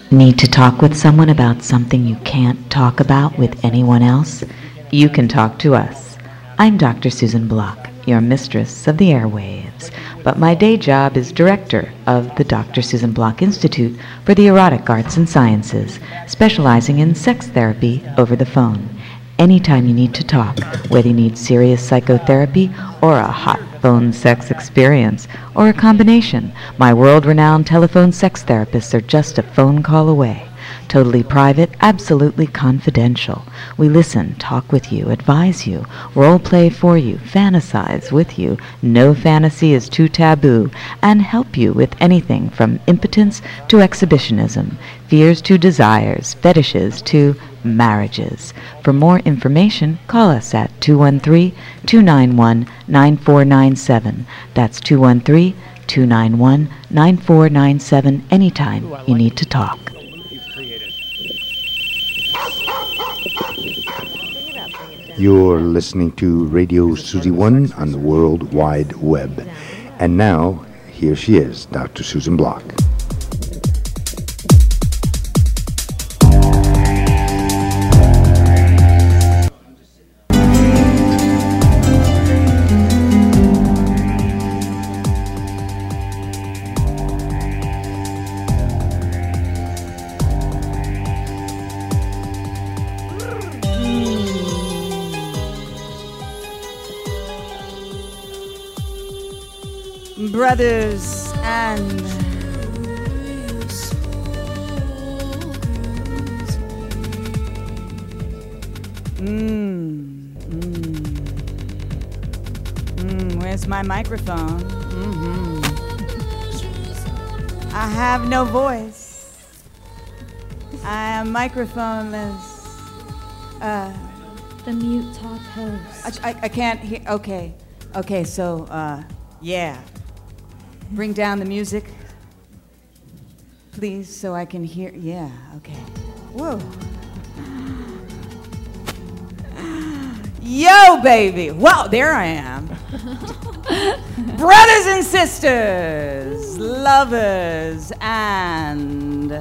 Need to talk with someone about something you can't talk about with anyone else? You can talk to us. I'm Dr. Susan Block, your mistress of the airwaves, but my day job is director of the Dr. Susan Block Institute for the Erotic Arts and Sciences, specializing in sex therapy over the phone. Anytime you need to talk, whether you need serious psychotherapy or a hot phone sex experience, or a combination, my world-renowned telephone sex therapists are just a phone call away. Totally private, absolutely confidential. We listen, talk with you, advise you, role play for you, fantasize with you. No fantasy is too taboo, and help you with anything from impotence to exhibitionism, fears to desires, fetishes to marriages. For more information, call us at 213-291-9497. That's 213-291-9497 anytime you need to talk. You're listening to Radio Susie One on the World Wide Web. And now, here she is, Dr. Susan Block. Brothers and where's my microphone? I have no voice. I am microphoneless. The mute talk host. I can't hear. Okay, so yeah. Bring down the music, please, so I can hear. Yeah, okay. Whoa. Yo, baby. Wow, there I am. Brothers and sisters, lovers and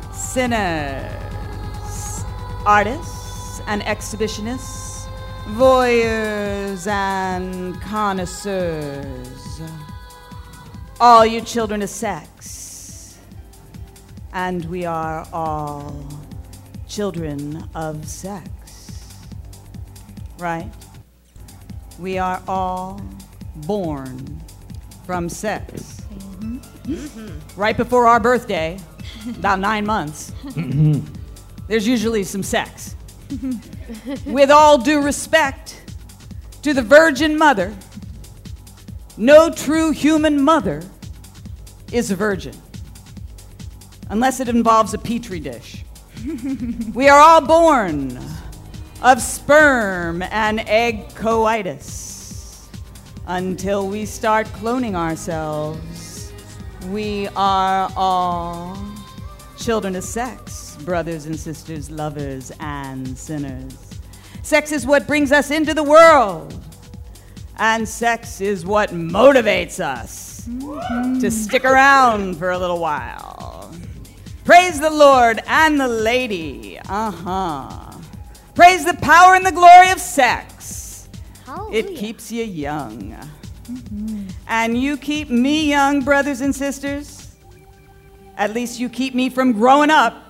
sinners, artists and exhibitionists, voyeurs and connoisseurs, all you children of sex, and we are all children of sex, right? We are all born from sex. Right before our birthday, about 9 months, there's usually some sex. With all due respect to the Virgin Mother, no true human mother is a virgin, unless it involves a petri dish. We are all born of sperm and egg coitus. Until we start cloning ourselves, we are all children of sex, brothers and sisters, lovers and sinners. Sex is what brings us into the world. And sex is what motivates us to stick around for a little while. Praise the Lord and the lady. Praise the power and the glory of sex. Hallelujah. It keeps you young. And you keep me young, brothers and sisters. At least you keep me from growing up.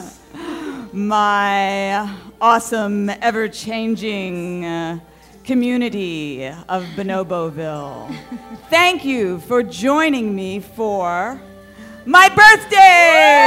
My awesome, ever-changing community of Bonoboville. Thank you for joining me for my birthday!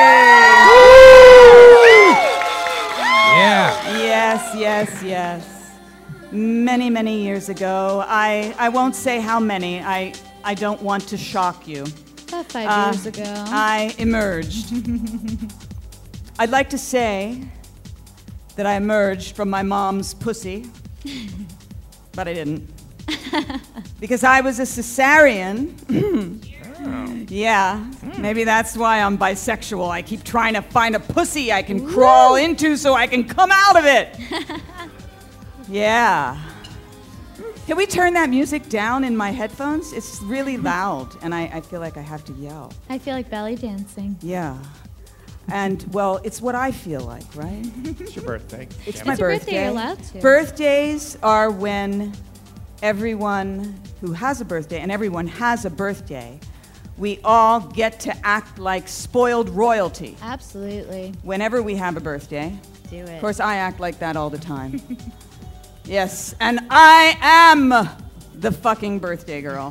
Yeah. Yes. Many, many years ago. I won't say how many. I don't want to shock you. About 5 years ago. I emerged. I'd like to say that I emerged from my mom's pussy. But I didn't. Because I was a cesarean. Yeah, maybe that's why I'm bisexual. I keep trying to find a pussy I can crawl into so I can come out of it. Yeah. Can we turn that music down in my headphones? It's really loud, and I feel like I have to yell. I feel like belly dancing. Yeah. And, well, it's what I feel like, right? It's your birthday. It's Damn my it. your birthday. birthday, you're allowed to. Birthdays are when everyone who has a birthday, and everyone has a birthday, we all get to act like spoiled royalty Absolutely. whenever we have a birthday. Do it. Of course, I act like that all the time. Yes, and I am the fucking birthday girl.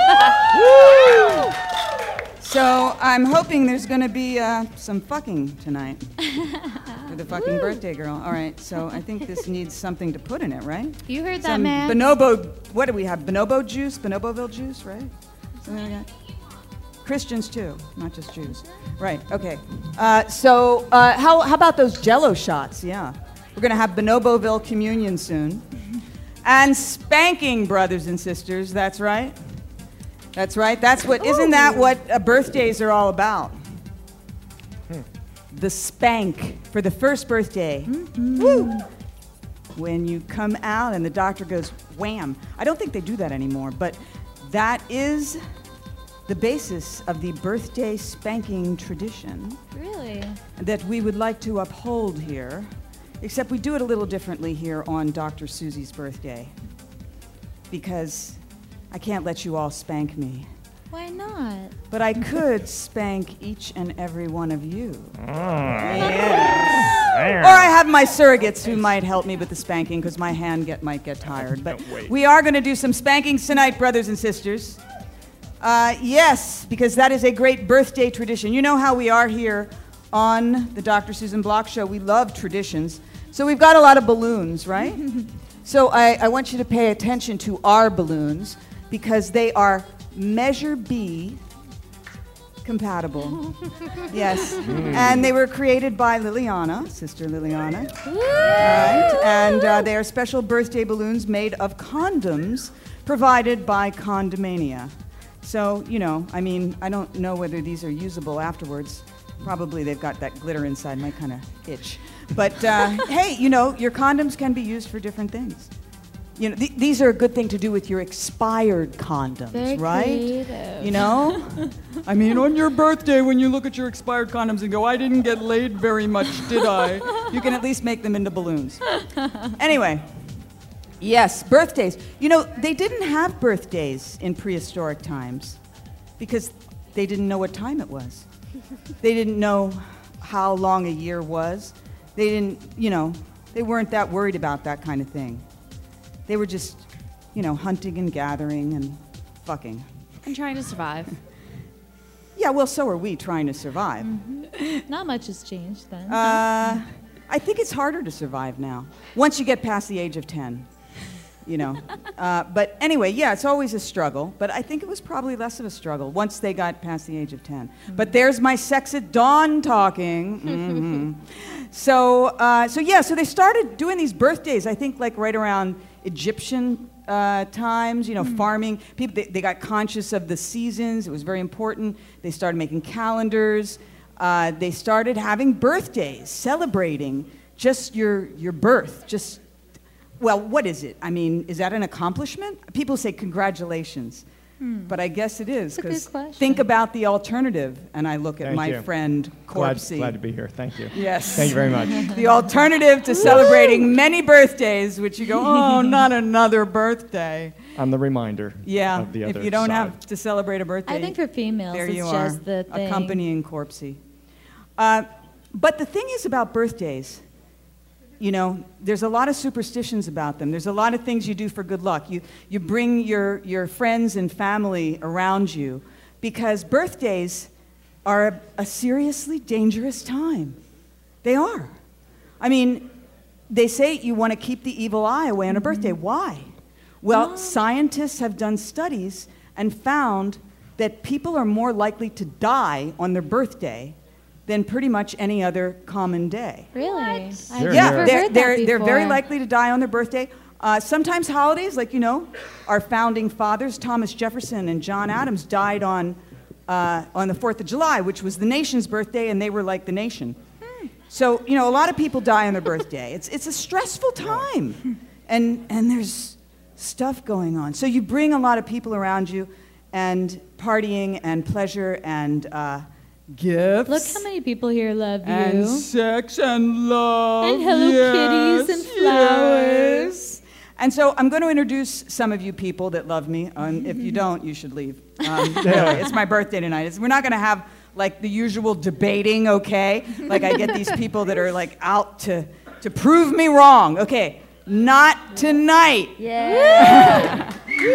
So I'm hoping there's going to be some fucking tonight for the fucking birthday girl. All right, so I think this needs something to put in it, right? You heard that, Some man. bonobo, what do we have? Bonobo juice? Bonoboville juice, right? Something like that. Christians too, not just Jews. Right, okay. So how about those Jell-O shots? Yeah. We're going to have Bonoboville communion soon. And spanking, brothers and sisters, that's right. That's right. That's what, isn't that what birthdays are all about? The spank for the first birthday. Woo! When you come out and the doctor goes, wham. I don't think they do that anymore, but that is the basis of the birthday spanking tradition Really? that we would like to uphold here, except we do it a little differently here on Dr. Susie's birthday, because I can't let you all spank me. Why not? But I could spank each and every one of you. Yes. Or I have my surrogates who might help me with the spanking because my hand might get tired. But we are going to do some spankings tonight, brothers and sisters. Yes, because that is a great birthday tradition. You know how we are here on the Dr. Susan Block Show. We love traditions. So we've got a lot of balloons, right? So I want you to pay attention to our balloons because they are Measure B compatible. Yes. And they were created by Liliana, Sister Liliana. Right. And they are special birthday balloons made of condoms provided by Condomania. So, you know, I mean, I don't know whether these are usable afterwards. Probably they've got that glitter inside, might kind of itch. But hey, you know, your condoms can be used for different things. You know, these are a good thing to do with your expired condoms, Very right? creative. You know? I mean, on your birthday, when you look at your expired condoms and go, I didn't get laid very much, did I? You can at least make them into balloons. Anyway, yes, birthdays. You know, they didn't have birthdays in prehistoric times because they didn't know what time it was. They didn't know how long a year was. They didn't, you know, they weren't that worried about that kind of thing. They were just, you know, hunting and gathering and fucking. I'm trying to survive. Yeah, well, so are we trying to survive. Not much has changed then. I think it's harder to survive now, once you get past the age of 10, you know. But anyway, yeah, it's always a struggle, but I think it was probably less of a struggle once they got past the age of 10. But there's my sex at dawn talking. So yeah, so they started doing these birthdays, I think, like right around Egyptian times, you know, farming. People, they got conscious of the seasons. It was very important. They started making calendars. They started having birthdays, celebrating just your birth. Just, well, what is it? I mean, is that an accomplishment? People say congratulations. But I guess it is, That's a good because question. think about the alternative, and I look at Thank my you. friend Corpsey. Glad to be here. Thank you. Yes. Thank you very much. The alternative to celebrating many birthdays, which you go, oh, not another birthday. I'm the reminder Yeah, of the other if you don't side. have to celebrate a birthday, I think for females, there it's you are, just the thing. accompanying Corpsey. But the thing is about birthdays, you know, there's a lot of superstitions about them. There's a lot of things you do for good luck. You bring your friends and family around you because birthdays are a seriously dangerous time. They are. I mean, they say you want to keep the evil eye away on a birthday. Why? Well, scientists have done studies and found that people are more likely to die on their birthday than pretty much any other common day. Really? I've Sure. Yeah, never they're, heard they're, that they're very before. likely to die on their birthday. Sometimes holidays, like, you know, our founding fathers, Thomas Jefferson and John Adams, died on the 4th of July, which was the nation's birthday, and they were like the nation. So, you know, a lot of people die on their birthday. It's a stressful time, and there's stuff going on. So you bring a lot of people around you, and partying and pleasure and gifts. Look how many people here love and you. sex and love. And Hello Kitties and flowers. Yes. And so I'm going to introduce some of you people that love me. If you don't, you should leave. It's my birthday tonight. We're not going to have like the usual debating, okay? Like I get these people that are like out to prove me wrong. Okay, not tonight. Yeah.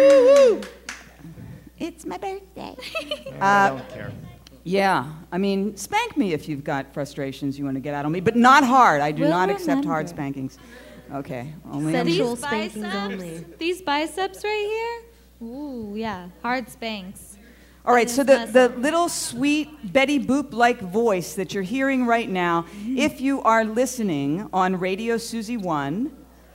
It's my birthday. I don't care. Yeah, I mean, spank me if you've got frustrations you want to get out on me, but not hard. I do We'll not accept hard remember. spankings. Okay, only Sensual These spankings biceps? only. These biceps right here? Ooh, yeah. Hard spanks. All right, so the Muscle. little sweet Betty Boop-like voice that you're hearing right now, if you are listening on Radio Susie 1,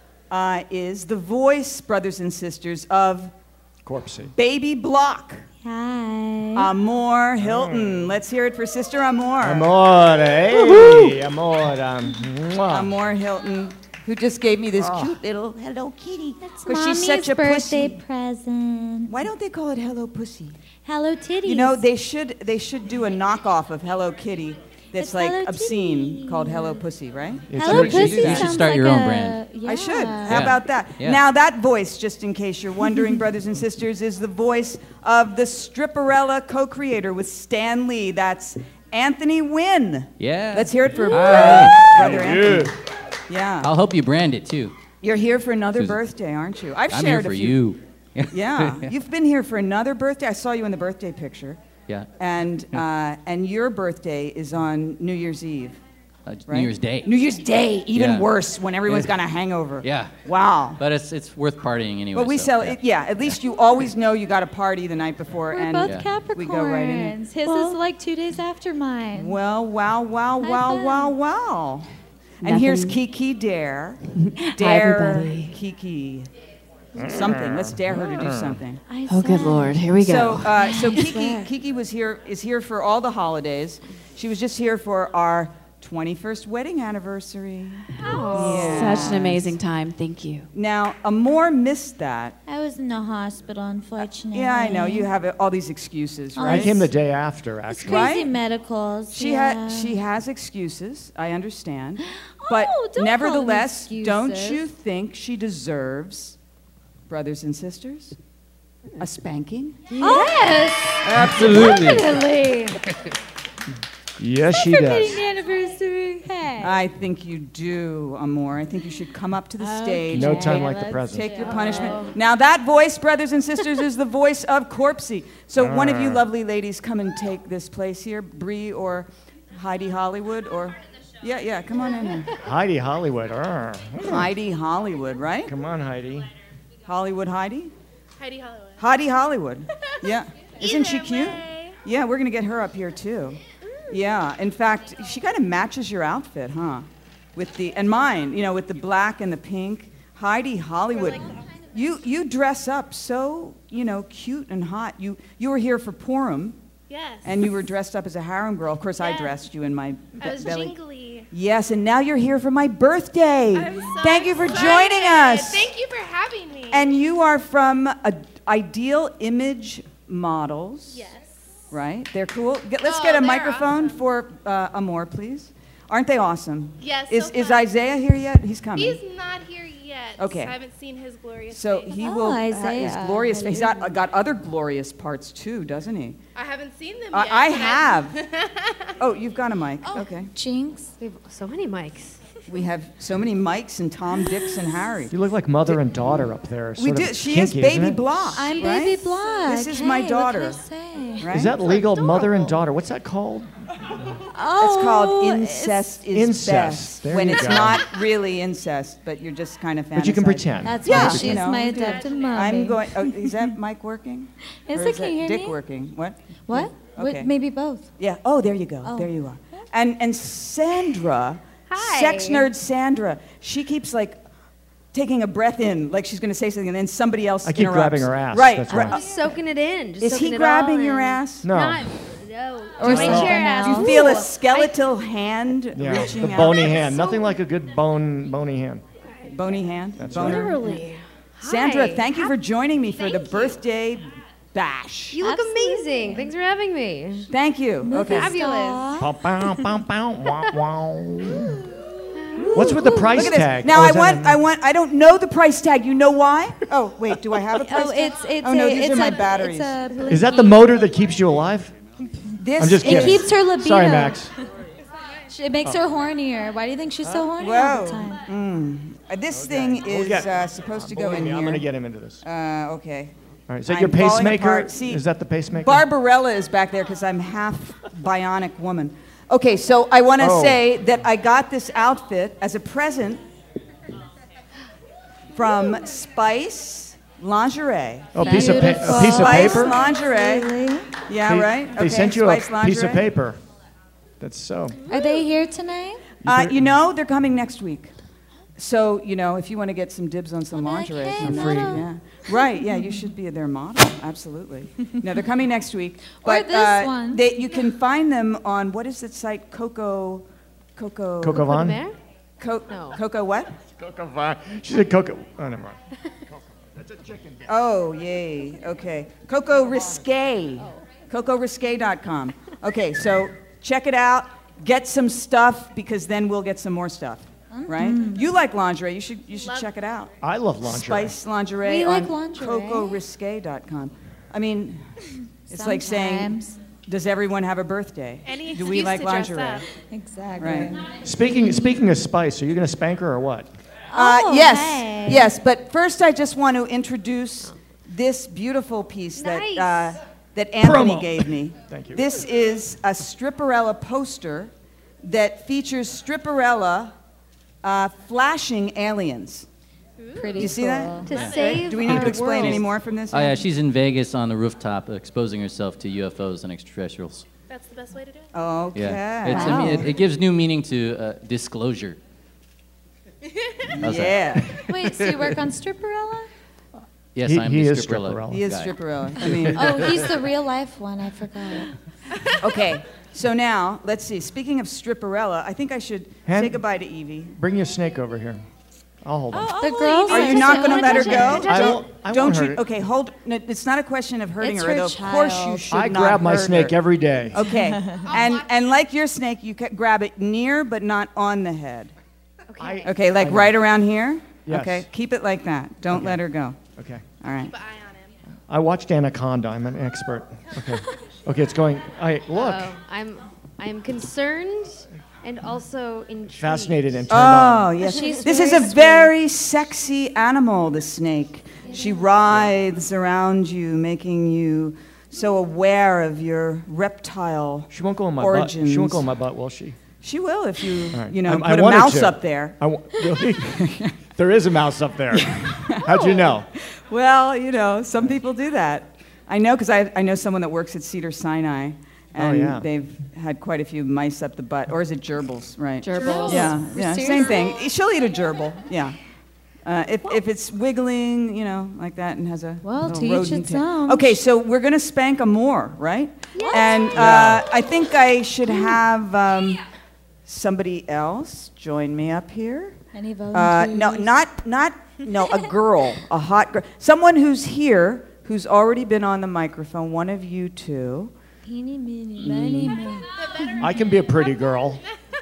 is the voice, brothers and sisters, of Corpsey. Baby Block. Hi. Amor Hilton. Let's hear it for Sister Amor. Amore, hey, amore. Mwah. Amor Hilton, who just gave me this cute little Hello Kitty. That's 'Cause Mommy's she's such a birthday pussy. present. Why don't they call it Hello Pussy? Hello Titties. You know, they should do a knockoff of Hello Kitty that's It's like Hello obscene Kitty. called Hello Pussy, right? It's Hello a- Pussy do that. You should sounds start like your own a- brand. Yeah. I should. How Yeah. about that? Yeah. Now that voice, just in case you're wondering, brothers and sisters, is the voice of the Stripperella co-creator with Stan Lee. That's Anthony Wynn. Yeah. Let's hear it for Hi. brother Anthony. Yeah. I'll help you brand it too. You're here for another Susan. birthday, aren't you? I've I'm shared here for a few. you. Yeah. You've been here for another birthday. I saw you in the birthday picture. Yeah. And your birthday is on New Year's Eve. Right? New Year's Day. New Year's Day, even Yeah. worse, when everyone's Yeah. got a hangover. Yeah. Wow. But it's worth partying anyway. But we so, sell yeah. it. Yeah, at least you always know you got a party the night before, We're and both Yeah. Capricorns. we go right in it. His is like 2 days after mine. Well, wow, wow, High wow, five. wow, wow. And Nothing. here's Kiki Dare. Dare everybody. Kiki. Something. Let's dare her to do something. I Oh, good said- Lord. Here we go. So Kiki is here for all the holidays. She was just here for our 21st wedding anniversary. Yeah. Such an amazing time. Thank you. Now, Amor missed that. I was in the hospital, unfortunately. Yeah, I know. You have all these excuses, Oh, I right? came the day after, It's actually. crazy Right? medicals. She yeah. has excuses. I understand, but Oh, don't call them nevertheless, don't excuses. you think she deserves, brothers and sisters, a spanking? Yes! Absolutely. Definitely. Yes, she For does. wedding anniversary. Hey. I think you do, Amor. I think you should come up to the stage. No and time take- like the let's present. Take your punishment. Now that voice, brothers and sisters, is the voice of Corpsey. So one of you lovely ladies come and take this place here, Bree or Heidi Hollywood, or yeah, come on in there. Heidi Hollywood. Heidi Hollywood, right? Come on, Heidi. Hollywood Heidi? Heidi Hollywood. Heidi Hollywood. Yeah. Isn't she Either cute? way. Yeah, we're going to get her up here too. Yeah. In fact, she kind of matches your outfit, huh? And mine, with the black and the pink. Heidi Hollywood. You dress up so, cute and hot. You were here for Purim, Yes. and you were dressed up as a harem girl. Of course, I Yeah. dressed you in my I was belly. jingly. Yes, and now you're here for my birthday. I'm so Thank you for excited. joining us. Thank you for having me. And you are from Ideal Image Models. yes. Right? They're cool. Let's Oh, get a they're microphone awesome. for Amor, please. Aren't they awesome? Yes. Is so fun. Isaiah here yet? He's coming. He's not here yet. Okay. I haven't seen his glorious So face. he Oh, will his Isaiah. glorious face. He's got other glorious parts too, doesn't he? I haven't seen them yet. I but have. Oh, you've got a mic. Okay. Jinx. We have so many mics. We have so many mics and Tom, Dix, and Harry. You look like mother and daughter up there. We Sort do. of She is kinky, isn't Baby it? Block. I'm right? Baby Block. This is my Hey, daughter. What can I say? Right? Is that legal, mother and adorable. daughter? What's that called? It's called incest is Incest. best. There When you it's go. not really incest, but you're just kind of fantasizing. But you can pretend. That's Yeah, why she's you know, my we do. adopted mommy. I'm going. Oh, is that mic working? Is Or it? is Can you that hear Dick me? working? What? What? Okay. Maybe both. Yeah. Oh, there you go. Oh. There you are. And Sandra, Hi. sex nerd Sandra, she keeps like taking a breath in, like she's going to say something, and then somebody else I keep interrupts. grabbing her ass, Right. that's right. why. Just soaking it in. Just Is soaking he it grabbing all your in. ass? No. No. Or My something chair else. ass. You feel a Ooh. skeletal hand Yeah, reaching the out. bony hand. Nothing like a good bony hand. Bony hand. That's Boner. Literally. Sandra, Hi. thank you for joining me for the Thank you. birthday bash. You look amazing. Thanks for having me. Thank you. Okay. Fabulous. Pow, pow, pow, pow, wah, wah. What's with the price Look at this. tag? Now Oh, I is that want. I don't know the price tag. You know why? Oh wait, do I have a price Oh, tag? it's oh no, these it's are my a, batteries. It's a Is that the motor that keeps you alive? This I'm just It kidding. keeps her libido. Sorry, Max. It makes her hornier. Why do you think she's so horny all Whoa. the time? This thing is get- supposed to go Believe in me, here. I'm going to get him into this. Okay. All right, is that I'm your falling pacemaker? apart. See, Is that the pacemaker? Barbarella is back there because I'm half bionic woman. Okay, so I want to Oh. say that I got this outfit as a present from Spice Lingerie. Oh, a piece of Spice paper? Lingerie. Really? Yeah, They- right? They Okay, sent you Spice a piece of Lingerie. paper. That's so. Are they here tonight? You know, they're coming next week. So, you know, if you want to get some dibs on some lingerie. hey, some free. model. Yeah. Right, yeah, you should be their model. Absolutely. No, they're coming next week. Or But this one. you can find them on, what is the site? Coco Coco Put 'em Von? there? No. Coco what? Coco Von. She said Coco. Oh, never mind. Oh, yay. Okay. Coco Risque. CocoRisque.com. Okay, so check it out. Get some stuff because then we'll get some more stuff. Right? You like lingerie. You should check it out. I love lingerie. Spice Lingerie We on like lingerie. CocoRisque.com. I mean, it's like saying, Sometimes. does everyone have a birthday? Any Do we excuse like to dress lingerie? up. Exactly. Right. Speaking of Spice, are you going to spank her or what? Oh, Yes, hey. yes. But first, I just want to introduce this beautiful piece Nice. that Anthony Promo. gave me. Thank you. This is a Stripperella poster that features Stripperella flashing aliens. Pretty Do you see cool. that? To save Do we need our to explain world. any more from this? Oh yeah, she's in Vegas on the rooftop exposing herself to UFOs and extraterrestrials. That's the best way to do it. Okay. Yeah, it's, I mean, it gives new meaning to disclosure. How's that? Yeah. Wait, so you work on Stripperella? Yes, He- I'm he the is Stripperella Stripperella. He is guy. Stripperella. I mean, Oh, he's the real life one. I forgot. okay. So now, let's see. Speaking of Stripperella, I think I should say goodbye to Evie. Bring your snake over here. I'll hold him. The girls Are you not so going to let her touch it. go? Touch I won't, I Don't won't you? hurt it. Okay, hold. No, it's not a question of hurting It's her. her Though. Of course, you child. should I not grab my hurt snake her. every day. Okay, and like your snake, you grab it near but not on the head. Okay. Okay, like right around here. Yes. Okay, keep it like that. Don't let her go. Okay. All right. Keep an eye on him. I watched Anaconda. I'm an expert. Okay. Okay, it's going. Look. Oh, I'm concerned and also intrigued. Fascinated and turned Oh on. yes, She's this is very a sweet. very sexy animal. The snake. She writhes around you, making you so aware of your reptile. She won't go in my Origins. butt. She won't go in my butt, will she? She will if you, All right. you know, I put a wanted mouse to. up there. Really? There is a mouse up there. How'd you know? Well, you know, some people do that. I know because I know someone that works at Cedar Sinai, and yeah. they've had quite a few mice up the butt. Or is it gerbils? Right. Gerbils? Yeah, yeah, same Seriously? thing. She'll eat a gerbil. Yeah. If it's wiggling, you know, like that, and has a Well, little to each rodent its tail. own. Okay, so we're gonna spank a more, right? And I think I should have somebody else join me up here. Any volunteers? No, a girl, a hot girl, someone who's here, who's already been on the microphone. One of you two. Eeny, meeny, miny, moe. I can be a pretty girl.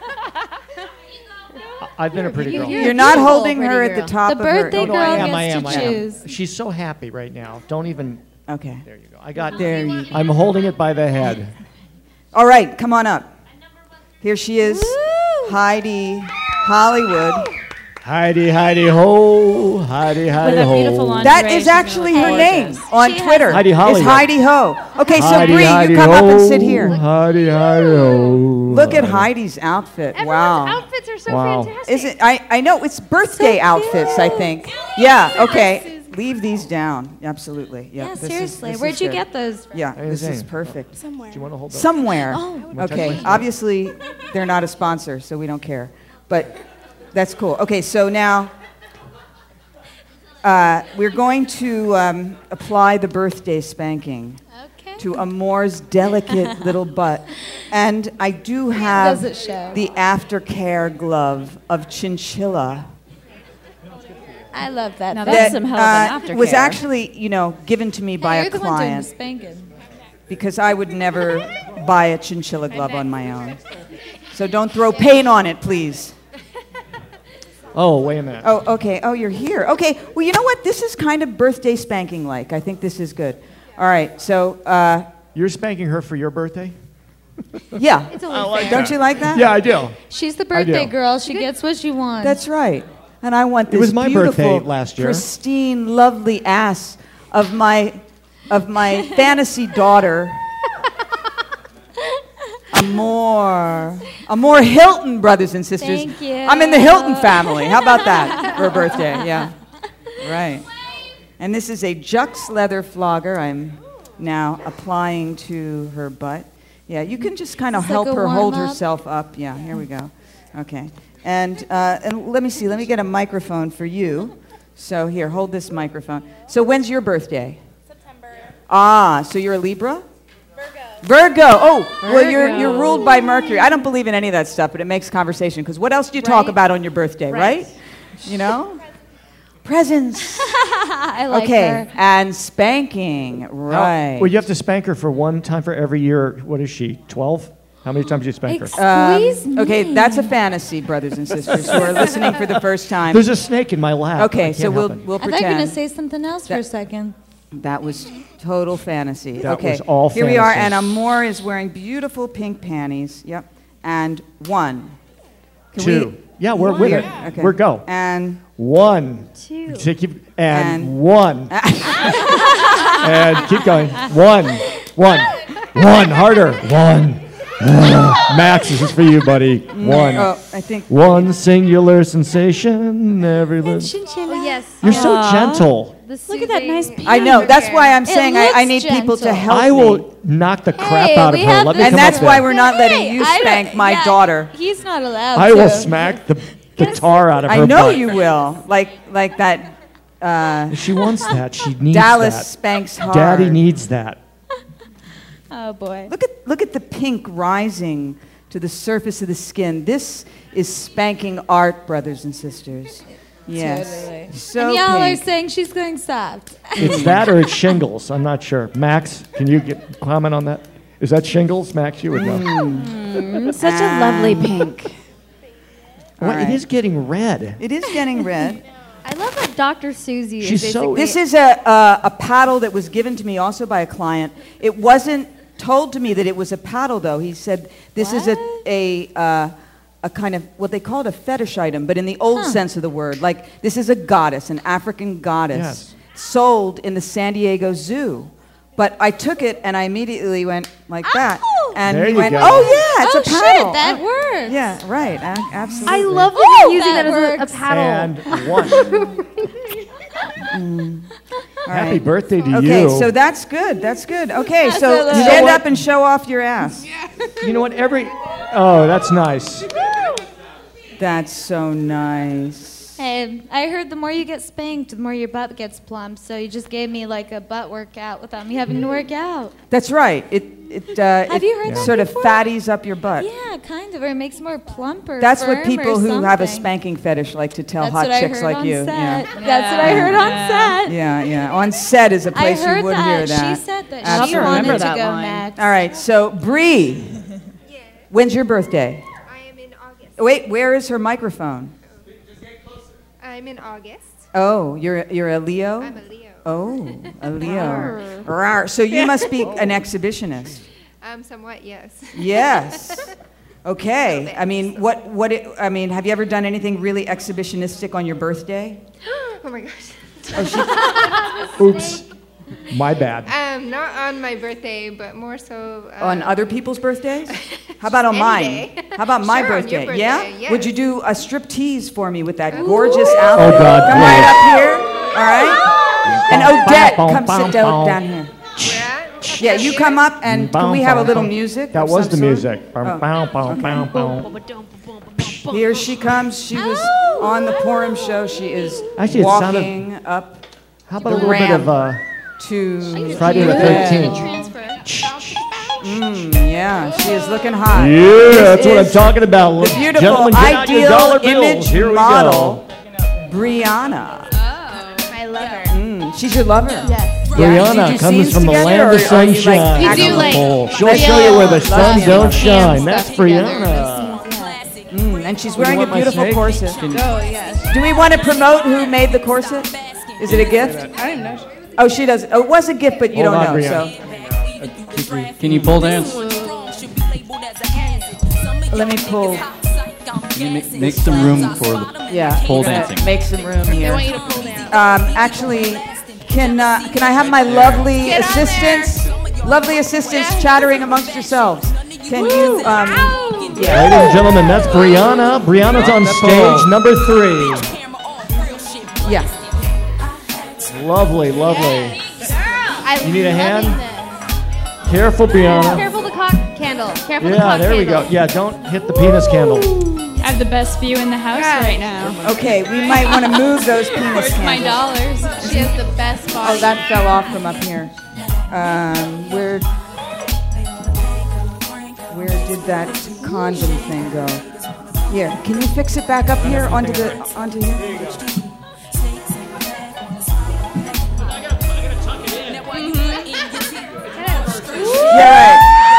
I've been a pretty girl. You're not beautiful holding her pretty at the girl. top The of her. birthday No, I girl am. I gets am. to I am. choose. She's so happy right now. Don't even. Okay. There you go. I got. There you. I'm holding it by the head. All right, come on up. Here she is, Heidi Hollywood. Heidi, Heidi, ho. Heidi, Heidi, With a beautiful ho. lingerie. That is she's actually her name gorgeous. on She has- Twitter. Heidi Is Hollywood. Heidi Ho. Okay, so Heidi, Bree, Heidi, you come up and sit ho. here. Heidi, Heidi, ho. Look at Heidi's outfit. Everyone's Wow. outfits are so Wow. fantastic. Is it? I know it's birthday outfits. I think. Yeah. Okay. Leave these down. Absolutely. Yeah. Yeah, this is- seriously. this Where'd is you good. get those? Yeah. This is Amazing. perfect. Do you want to hold that? Somewhere. Oh. Okay. Obviously, they're not a sponsor, so we don't care. But that's cool. Okay. So now we're going to apply the birthday spanking Okay. to Amore's delicate little butt. And I do have Does it show? the aftercare glove of chinchilla. I love that. Now That's that's some hell of an aftercare. was actually, given to me by you're a the one doing the client spanking. because I would never buy a chinchilla glove on my own. So don't throw paint on it, please. Oh, wait a minute. Oh, okay. Oh, you're here. Okay. Well, you know what? This is kind of birthday spanking like. I think this is good. All right. So, You're spanking her for your birthday? yeah. It's only fair. Don't you like that? Yeah, I do. She's the birthday do. girl. She gets what she wants. That's right. And I want It this was my beautiful, birthday last year. pristine, lovely ass of my fantasy daughter. Amore Hilton, brothers and sisters. Thank you. I'm in the Hilton family. How about that for a birthday? Yeah. Right. And this is a Jux leather flogger I'm now applying to her butt. Yeah, you can just kind of Is this help like a her hold warm-up? herself up. Yeah, here we go. Okay. And let me see. Let me get a microphone for you. So here, hold this microphone. So when's your birthday? September. Ah, so you're a Libra? Virgo. Virgo. Oh, well, you're ruled by Mercury. I don't believe in any of that stuff, but it makes conversation. Because what else do you talk Right? about on your birthday, right? You know? Presents. I like Okay, her. and spanking, right. Well, you have to spank her for one time for every year. What is she, 12? How many times do you spank her? Squeeze me. Okay, that's a fantasy, brothers and sisters who are listening for the first time. There's a snake in my lap. I Okay, can't so we'll help it. we'll I thought you were going to pretend say something else for a second. that was total fantasy. That okay, was all here we are, fantasy. and Amore is wearing beautiful pink panties. Yep, and one. Can Two. Yeah, we're with it. Okay. We're go. And One. Two. And one. And keep going. One. Harder. One. Max, this is for you, buddy. One. oh, I think One singular sensation. Every Chinchilla. Oh, yes. You're so gentle. The Look at that nice soothing I know. aftercare. That's why I'm It saying I looks need people to gentle. help I me. will knock the crap Hey, out of we her. have Let me this- And come that's up why there. we're not letting you I don't- spank my yeah, daughter. He's not allowed I to. will smack the tar out of her I know butt. you will. Like that. She wants that. She needs Dallas that. spanks hard. Daddy needs that. Oh, boy. Look at the pink rising to the surface of the skin. This is spanking art, brothers and sisters. Yes. Totally. So and y'all are pink. saying she's going soft. It's that or it's shingles. I'm not sure. Max, can you comment on that? Is that shingles? Max, you would know. Such a lovely pink. Well, right. it is getting red. It is getting red. I love that Dr. Susie is She's so- basically... This is a paddle that was given to me also by a client. It wasn't told to me that it was a paddle, though. He said this is a kind of what they call it a fetish item, but in the old sense of the word. Like this is a goddess, an African goddess, Yes. sold in the San Diego Zoo. But I took it and I immediately went like that, and There he you went, go. "Oh yeah, it's oh, a paddle." shit, that works. Yeah, right. Absolutely. I love that you're using that that as works. a paddle. And one. All Happy right. birthday to Okay, you. so that's good. That's good. Okay, That's so a little- stand You know up and show off your ass. You know what? Oh, that's nice. That's so nice. Hey, I heard the more you get spanked, the more your butt gets plump. So you just gave me like a butt workout without me having to work out. That's right. It Have you heard that sort of before? fatties up your butt. Yeah, kind of. Or it makes more plumper. That's firm what people or who have a something. spanking fetish like to tell That's hot what I chicks heard like on you. set. Yeah. That's what I heard on set. Yeah. On set is a I place heard you would that. hear that. She said that Absolutely. she wanted remember to that go line. next. All right. So Bree, when's your birthday? I am in August. Wait, where is her microphone? I'm in August. Oh, you're a Leo? I'm a Leo. Oh, a Leo. Rawr. So you must be an exhibitionist. Somewhat, yes. Yes. Okay. I mean, have you ever done anything really exhibitionistic on your birthday? Oh my gosh. Oops. My bad. Not on my birthday, but more so... On other people's birthdays? How about on any mine? day. How about my Sure, on birthday? your birthday, Yeah? yes. Would you do a strip tease for me with that gorgeous outfit? Oh, God, Come please. right up here. All right? And Odette, come sit down here. Yeah, you come up and can we have a little music? That of was some the sort? music. Oh. Bow, bow, bow, bow. Here she comes. She was on the Purim show. She is Actually, it sounded- walking up How about a little bit of to Friday the Yeah. 13th? Transfer. Yeah, she is looking hot. Yeah, This that's what I'm is talking about. The beautiful Gentlemen, get out your ideal dollar bills. image Here we model, go. Brianna. She's your lover? Yes. Brianna Did you comes scenes from the together, land or of are you, sunshine. We like, do, acting like, pole? She'll show you where the sun Lesbian. don't Dance shine. That's stuff together. Brianna. And she's What, do you wearing a want my beautiful snake? corset. Oh, yes. Do we want to promote who made the corset? Is it a gift? I don't know. Oh, she does. Oh, it was a gift, but you Hold don't on, know. Brianna. So Can you pole dance? let me pull. Can you make some room for the Yeah, pole we're gonna dancing? Make some room They here. want you to pull down. Actually, can I have my lovely assistants? Lovely assistants chattering amongst yourselves. Can you? Ladies and gentlemen, that's Brianna. Brianna's on stage number 3. Yeah. Lovely, lovely. You need a hand? This. Careful, Brianna. Careful the cock candle. Careful the Yeah, cock there we candle. go. Yeah, don't hit the penis candle. I have the best view in the house right now. Okay, we might want to move those penis Where's my candles. dollars? She has the best body. Oh, that fell off from up here. Where did that condom thing go? Here, can you fix it back up here onto here? Yeah, right.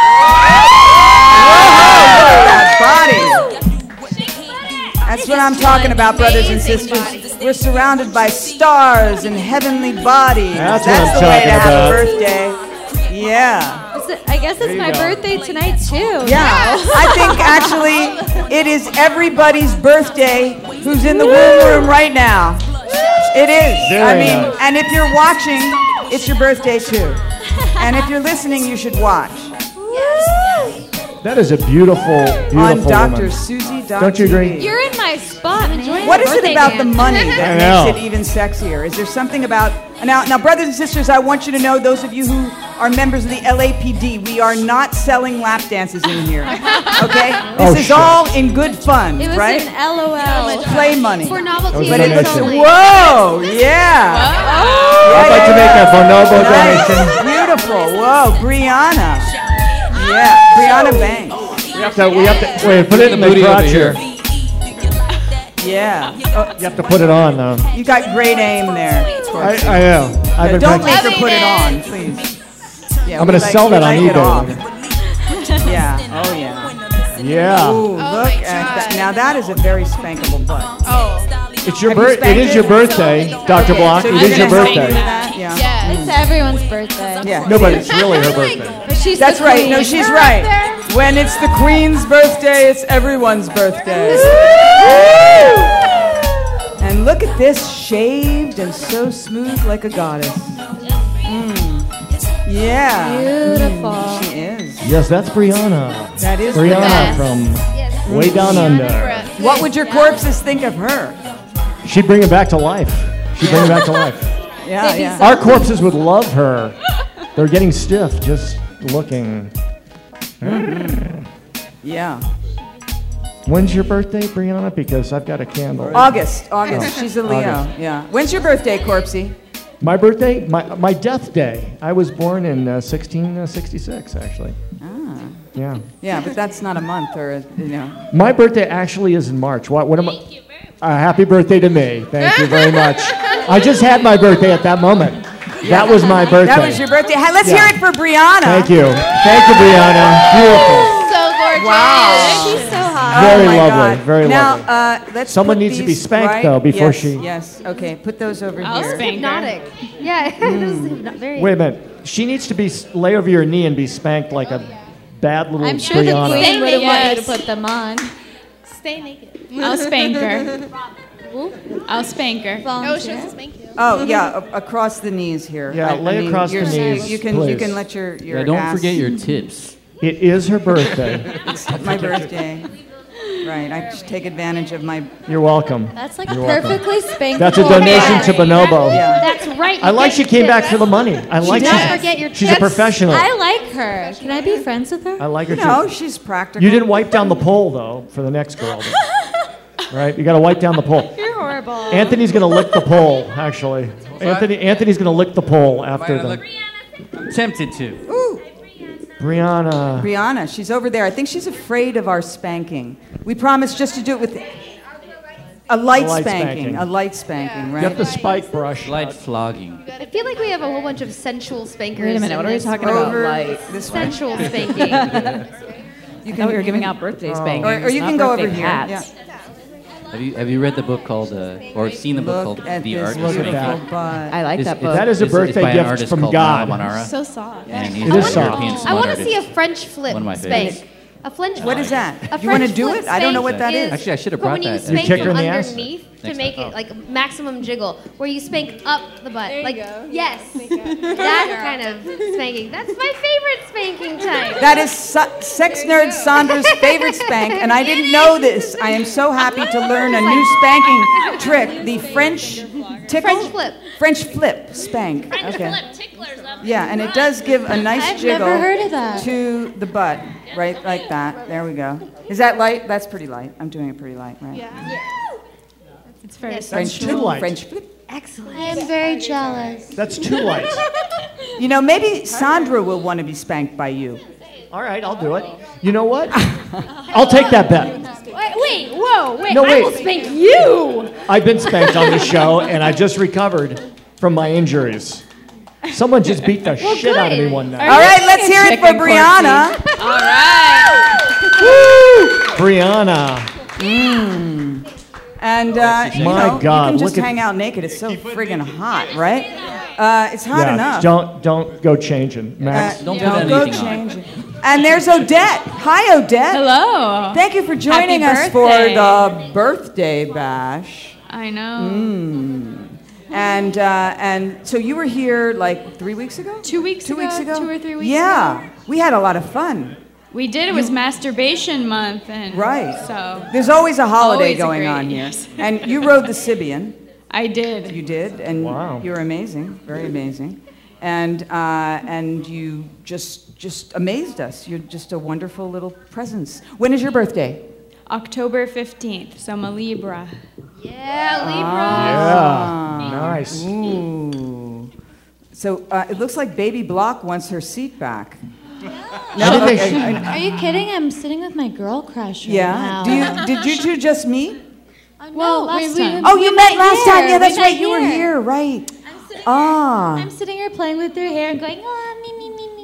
Whoa, look at that body. That's what I'm talking about, brothers and sisters. We're surrounded by stars and heavenly bodies. That's what I'm the way to talking have about. a birthday. Yeah. I guess it's my birthday tonight too. Yeah. I think actually it is everybody's birthday who's in the womb room right now. It is. Very nice. And if you're watching, it's your birthday too. And if you're listening, you should watch. That is a beautiful, beautiful On Dr. woman. Susie. Don't you agree? You're in my spot, man. What is it about the money that I know. makes it even sexier? Is there something about now, brothers and sisters? I want you to know, those of you who are members of the LAPD, we are not selling lap dances in here. Okay, this is shit. all in good fun, It was right? an LOL. Play money. For That novelty. was But a it's donation. whoa, yeah. I'd like to make a bonobo Nice. donation. Beautiful. Whoa, Brianna. Yeah, Brianna Banks. We have to wait. Put it in the booty over crotch here. here. Yeah. You have to put it on though. You got great aim there. I know. I've been Don't make practicing. her put it on, please. Yeah, I'm we gonna like- sell we that on like it eBay. off. Yeah. Oh yeah. Yeah. Ooh, look my at that. God. Now that is a very spankable butt. Oh. It's your Have you birth. It spanked is it? your birthday, Dr. Okay, Block. so It you're is your gonna help me birthday. with that? Yeah. Yes. It's everyone's birthday. Yeah. No, but it's really her birthday. But she's That's the right. queen. No, she's right. When it's the Queen's birthday, it's everyone's birthday. And look at this, shaved and so smooth like a goddess. Yeah. Beautiful. She is. Yes, that's Brianna. That is Brianna best. from way down under. What would your corpses think of her? She'd bring it back to life. She'd bring it back to life. Yeah, Maybe yeah. Our corpses would love her. They're getting stiff just looking. Yeah. When's your birthday, Brianna? Because I've got a candle. August. Oh, She's a Leo. August. Yeah. When's your birthday, Corpsey? My birthday? My death day. I was born in 1666, actually. Ah. Yeah. Yeah, but that's not a month or, you know. My birthday actually is in March. What am I? Happy birthday to me. Thank you very much. I just had my birthday at that moment. That was my birthday. That was your birthday. Hey, let's Yeah. hear it for Brianna. Thank you. Thank you, Brianna. Beautiful. So gorgeous. Wow. She's so hot. Very Oh my lovely. God. Very now, lovely. let's Someone put needs to be these spanked, right- though, before yes, she- Yes. Okay. Put those over I'll here. spank her. Hypnotic. Yeah. It was very. Wait a minute. She needs to be lay over your knee and be spanked like a bad little I'm sure the Brianna. queen would have wanted Yes. to put them on. Stay naked. I'll spank her. I'll spank her. Oh, she wants to spank you. Oh yeah, across the knees here. Yeah, lay across the you're- knees, You can please. let your Yeah, don't ass- forget your tips. It is her birthday. It's my birthday. Right. I just take advantage of my. You're welcome. That's like You're a welcome. perfectly spankable. That's a donation to Bonobo. Yeah. That's right. I like she came back for the money. I like did. she's, Don't forget your she's a tips. professional. I like her. Can I be friends with her? I like her No, too. she's practical. You didn't wipe down the pole though for the next girl. Right? You got to wipe down the pole. You're horrible. Anthony's going to lick the pole actually. Anthony's going to lick the pole after the Tempted to. Ooh, Brianna. Brianna, she's over there. I think she's afraid of our spanking. We promised just to do it with. A light A light spanking. spanking. A light spanking, right? Get the spike brush. Light flogging. I feel like we have a whole bunch of sensual spankers. Wait a minute, what are we talking about? Over Light. this way. Sensual spanking. You can, we were giving out birthday spankings. Or you not can go birthday over here. pats. Yeah. Have you read the book called or seen the book Look called at The this Art of Look at beautiful Spanking? butt. I like that book. That is a birthday by an gift artist from called God. Mala Manara. So soft. And he's It a is soft. European I smut want to see a artist. French flip One of my spank. favorites. A French What is that? A You want to French do flip it? I don't know what spank that is. Actually, I should have But brought when you that. spank kick her from in the ass? underneath to Next make time. it like maximum jiggle, where you spank up the butt. There you like go. yes, that kind of spanking. That's my favorite spanking type. That is sex nerd Sandra's favorite spank, and I didn't know this. I am so happy to learn a new spanking trick, the French tickle? French flip. French flip spank. Okay. Yeah, and it does give a nice I've jiggle never heard of that. to the butt, right like that. There we go. Is that light? That's pretty light. I'm doing it pretty light, right? It's very Yes. French That's too light. French flip. Excellent. I am very jealous. That's too light. You know, maybe Sandra will want to be spanked by you. All right, I'll do it. You know what? I'll take that bet. Wait, whoa, wait. No, I will wait. spank you. I've been spanked on this show, and I just recovered from my injuries. Someone just beat the shit out of me one night. All right, let's hear it for Brianna. All right. Brianna. And you My know, God, you can just look at- hang out naked. It's so friggin' hot, right? It's hot enough. Don't go changing, Max. Don't put Don't go anything on. change it. And there's Odette. Hi, Odette. Hello. Thank you for joining Happy us for birthday. the birthday bash. I know. And so you were here like 3 weeks ago? 2 weeks 2 weeks ago? 2 or 3 weeks Yeah. ago. We had a lot of fun. We did. It was masturbation month, and Right. So There's always a holiday Always a going great- on here. yes. And you rode the Sibian. I did. You did, and Wow. you were amazing, very amazing, and you just amazed us. You're just a wonderful little presence. When is your birthday? October 15th. So I'm a Libra. Yeah, Libra. Yeah, nice. Ooh. So it looks like Baby Block wants her seat back. How did they- Are you kidding? I'm sitting with my girl crush right Yeah. now. Did you two just meet? Well, last time. Oh, you met last here. time. Yeah, that's We right. met You were here, right? I'm sitting here playing with her hair and going, oh, me.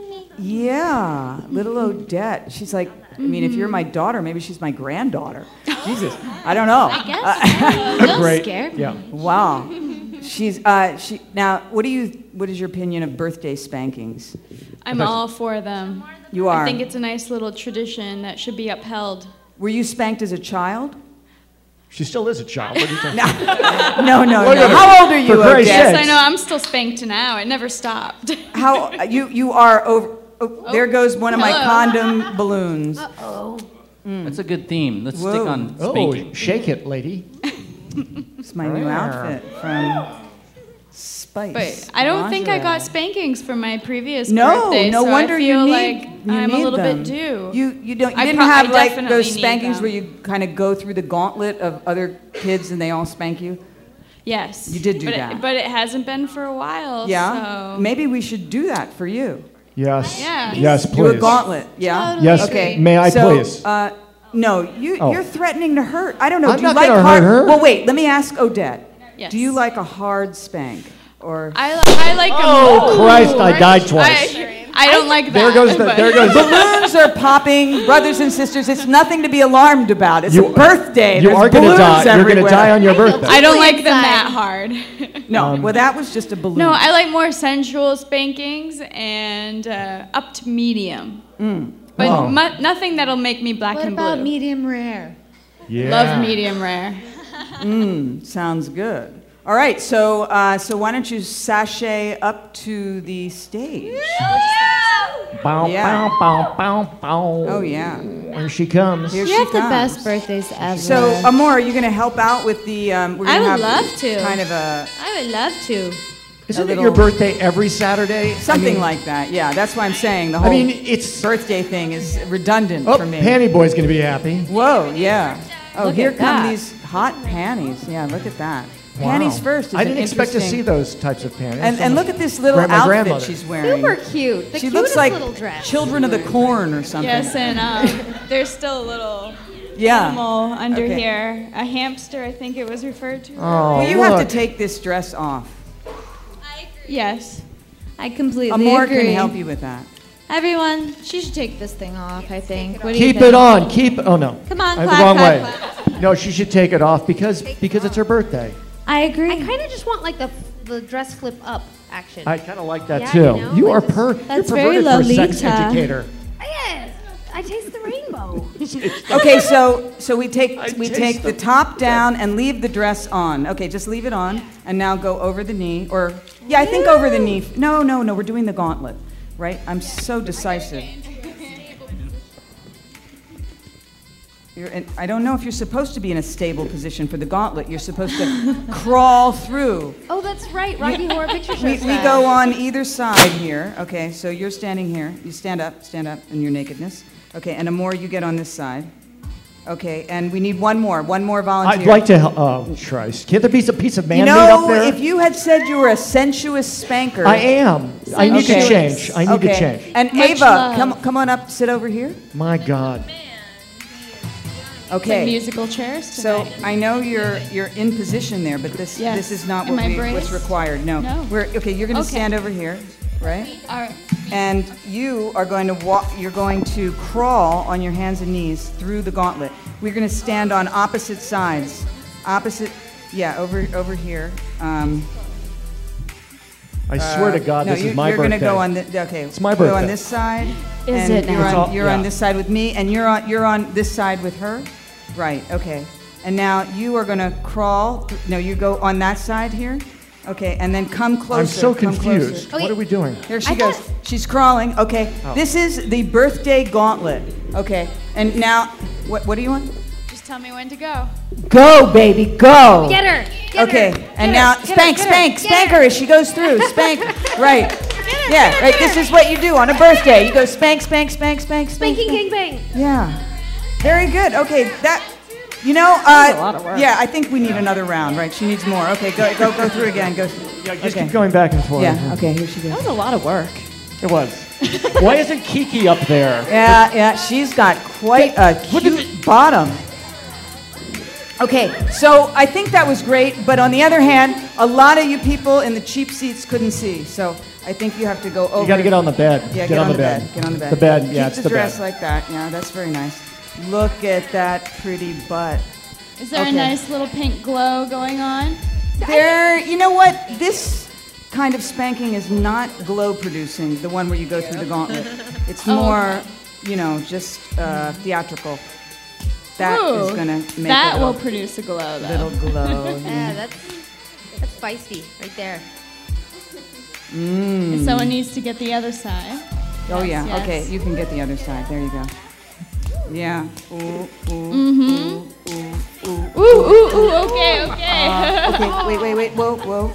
Yeah, little Odette. She's like, I mean, if you're my daughter, maybe she's my granddaughter. Jesus, I don't know. I guess. Don't Great. scare me. Yeah. Wow. She's now. What is your opinion of birthday spankings? I'm all for them. You are. I think it's a nice little tradition that should be upheld. Were you spanked as a child? She still is a child. What do you think? No. Look at her. How old are you, For Christ's Odette? sake. Yes, I know. I'm still spanked now. It never stopped. How you are over? Oh, there goes one of my Hello. condom balloons. That's a good theme. Let's Whoa. stick on Oh, spanking. shake it, lady. It's my new outfit from Spice. But I don't think I Lingerie. got spankings for my previous No, birthday. no so wonder I feel you like need. You I'm need a little them. bit due. You don't. You I didn't pro- have I like definitely those need spankings them. where you kind of go through the gauntlet of other kids and they all spank you. Yes. You did do but that. But it hasn't been for a while. Yeah. So. Maybe we should do that for you. Yes. Yeah. Yes, Do a please. gauntlet. Yeah. Yes. Okay. May I so, please? No, Oh. you're threatening to hurt. I don't know. I'm do you not like gonna hard? hurt her. Well, wait. Let me ask Odette. Yes. Do you like a hard spank or? I like Oh, Christ, I died twice. I don't like that. There goes the. but- There goes. Balloons are popping, brothers and sisters. It's nothing to be alarmed about. It's a birthday. You There's are going to balloons die. You're going to everywhere. die on your birthday. I don't like them Inside. that hard. No, well, that was just a balloon. No, I like more sensual spankings and up to medium. But Wow. nothing that'll make me black What and about blue. medium rare? Yeah. Love medium rare. Sounds good. All right, so why don't you sashay up to the stage? Bow, Yeah. bow, bow, bow, bow. Oh yeah. Here she comes. Here You she have the comes. best birthdays ever. So, Amor, are you going to help out with the? We're gonna I would have love to. Kind of a I would love to. Isn't a it your little- birthday every Saturday? something I mean, like that. Yeah, that's why I'm saying the whole I mean, it's. birthday thing is redundant Oh, for me. Panty Boy's going to be happy. Whoa, yeah. Oh, Look here at come that. these hot panties. Yeah, look at that. Wow. Panties first. Is I didn't an expect to interesting- see those types of panties. And look at this little My outfit grandmother. she's wearing. Super cute. The She cutest looks like little dress. Children of the Corn or something. Yes, and there's still a little animal under Okay. here. A hamster, I think it was referred to. Oh, Well, you have look. to take this dress off. Yes. I completely Amor agree. can help you with that. Everyone, she should take this thing off, I think. What do Keep you think? it on. Keep. Oh no. Come on, I clap, the wrong clap, way. No, she should take it off because it's her birthday. I agree. I kind of just want like the dress flip up action. I kind of like that Yeah, too. you know, You like are this- That's you're very perverted for a sex Lolita. educator. Yes, I taste the rainbow. Okay, so we take taste the them. top down and leave the dress on. Okay, just leave it on and now go over the knee or I think over the knee. No, we're doing the gauntlet, right? I'm so decisive. I don't know if you're supposed to be in a stable position for the gauntlet. You're supposed to crawl through. Oh, that's right. Rocky Horror Picture Show. We style. go on either side here. Okay, so you're standing here. You stand up in your nakedness. Okay, and Amor, you get on this side. Okay, and we need one more volunteer. I'd like to. Oh Christ! Can't there be a piece of man You made up know, there? if you had said you were a sensuous spanker. I am. I need to Okay. change. I need to change. And Much Ava, love. come on up, sit over here. My God. Like Okay. musical chairs So tonight. I know you're in position there, but this Yes. is not Am what I what's braced? required. No. No. Okay. You're going to Okay. stand over here, right? All right. And you are going to walk. You're going to crawl on your hands and knees through the gauntlet. We're going to stand on opposite sides. Opposite. Yeah. Over here. I swear to God, no, this is my you're birthday. going to go on the. Okay. It's my Go on birthday. this side. Is and it now? You're, It's on, all- you're on yeah. this side with me, and you're on this side with her. Right. Okay. And now you are going to crawl. No, you go on that side here. Okay, and then come closer. I'm so come confused. closer. What are we doing? Here she goes. She's crawling. Okay. Oh. This is the birthday gauntlet. Okay. And now, what do you want? Just tell me when to go. Go, baby, go. Get her. Get Okay. her. And Get now her. Get spank, her. spank, Get spank her. her as she goes through. Spank. Right. Yeah. Right. This is what you do on a birthday. You go spank, spank, spank, spank, spank. Spanking spank. gangbang. Yeah. Very good. Okay. That. You know. That's a lot of work. Yeah. I think we need another round. Right. She needs more. Okay. Go through again. Go. Yeah, just okay. keep going back and forth. Yeah. Okay. Here she goes. That was a lot of work. It was. Why isn't Kiki up there? Yeah, she's got quite a cute bottom. Okay, so I think that was great, but on the other hand, a lot of you people in the cheap seats couldn't see, so I think you have to go over. You got to get on the bed. Yeah, get on the bed. Get on the bed. The bed. Keep Yeah, it's the the dress bed. like that. Yeah, that's very nice. Look at that pretty butt. Is there Okay. a nice little pink glow going on? There, you know what? This kind of spanking is not glow producing, the one where you go through the gauntlet. It's Oh. more, just theatrical. That is Ooh, going to make that a little, will produce a glow, though. little glow. Yeah, that's feisty right there. And someone needs to get the other side. Oh, yeah. Yes, Okay, yes. you can get the other side. There you go. Yeah. Ooh, ooh, Mm-hmm. ooh, ooh, ooh. Ooh, okay, okay. Okay, wait. Whoa.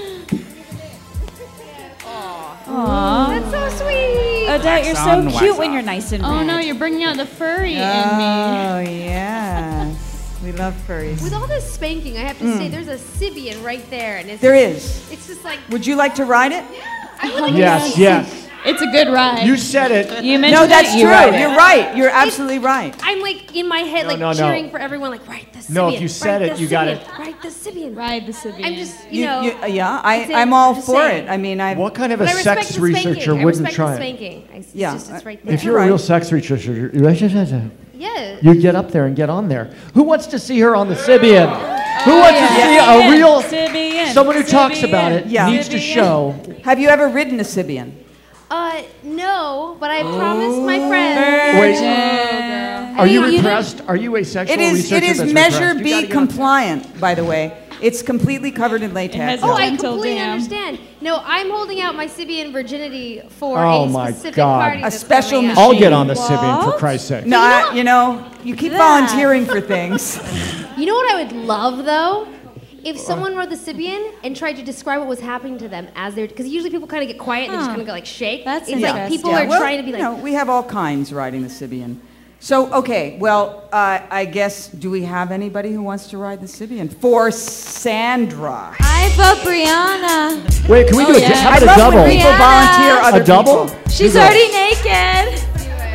Aww. That's so sweet. Odette, you're so cute when you're nice and red. Oh no, you're bringing out the furry in me. Oh, yes. We love furries. With all this spanking, I have to say, there's a Sibian right there, and it's There is. It's just like Would you like to ride it? I would like Yes, to yes. It's a good ride. You said it. You mentioned No, that's it, you true. ride it. You're right. You're absolutely right. I'm like in my head, like no. cheering for everyone, like right the Sibian. No, if you said right it, the you got Sibian, it. Right the Sibian. Ride the Sibian. I'm just, know. Yeah, That's it. I'm all I'm just for saying. it. I mean, I. What kind of a But I respect sex the spanking. researcher I wouldn't respect try the it? spanking. Yeah, It's right there. If you're a Right. real sex researcher, Yeah. you get up there and get on there. Who wants to see her on the Sibian? Who wants to see a real Sibian. someone who talks about it Yeah. needs to show? Have you ever ridden a Sibian? No, but I promised my friend. Wait, are you you repressed? Are you a sexual researcher? It is that's Measure repressed? You B gotta get on- compliant, by the way. It's completely covered in latex. has Oh, I Gentle completely dam. understand. No, I'm holding out my Sibian virginity for Oh a my specific God. party. A that's special coming up. machine. I'll get on the Sibian for Christ's sake. No, you keep volunteering for things. You know what I would love though? If someone rode the Sibian and tried to describe what was happening to them as they're, because usually people kind of get quiet and they just kind of go like shake. That's it's like interesting. people are Well, trying to be like, we have all kinds riding the Sibian. So, okay, well, I guess, do we have anybody who wants to ride the Sibian? For Sandra. I vote Brianna. Wait, can we do yeah. How I about a love double? when people Brianna. volunteer other A double? people. She's Do that. already naked.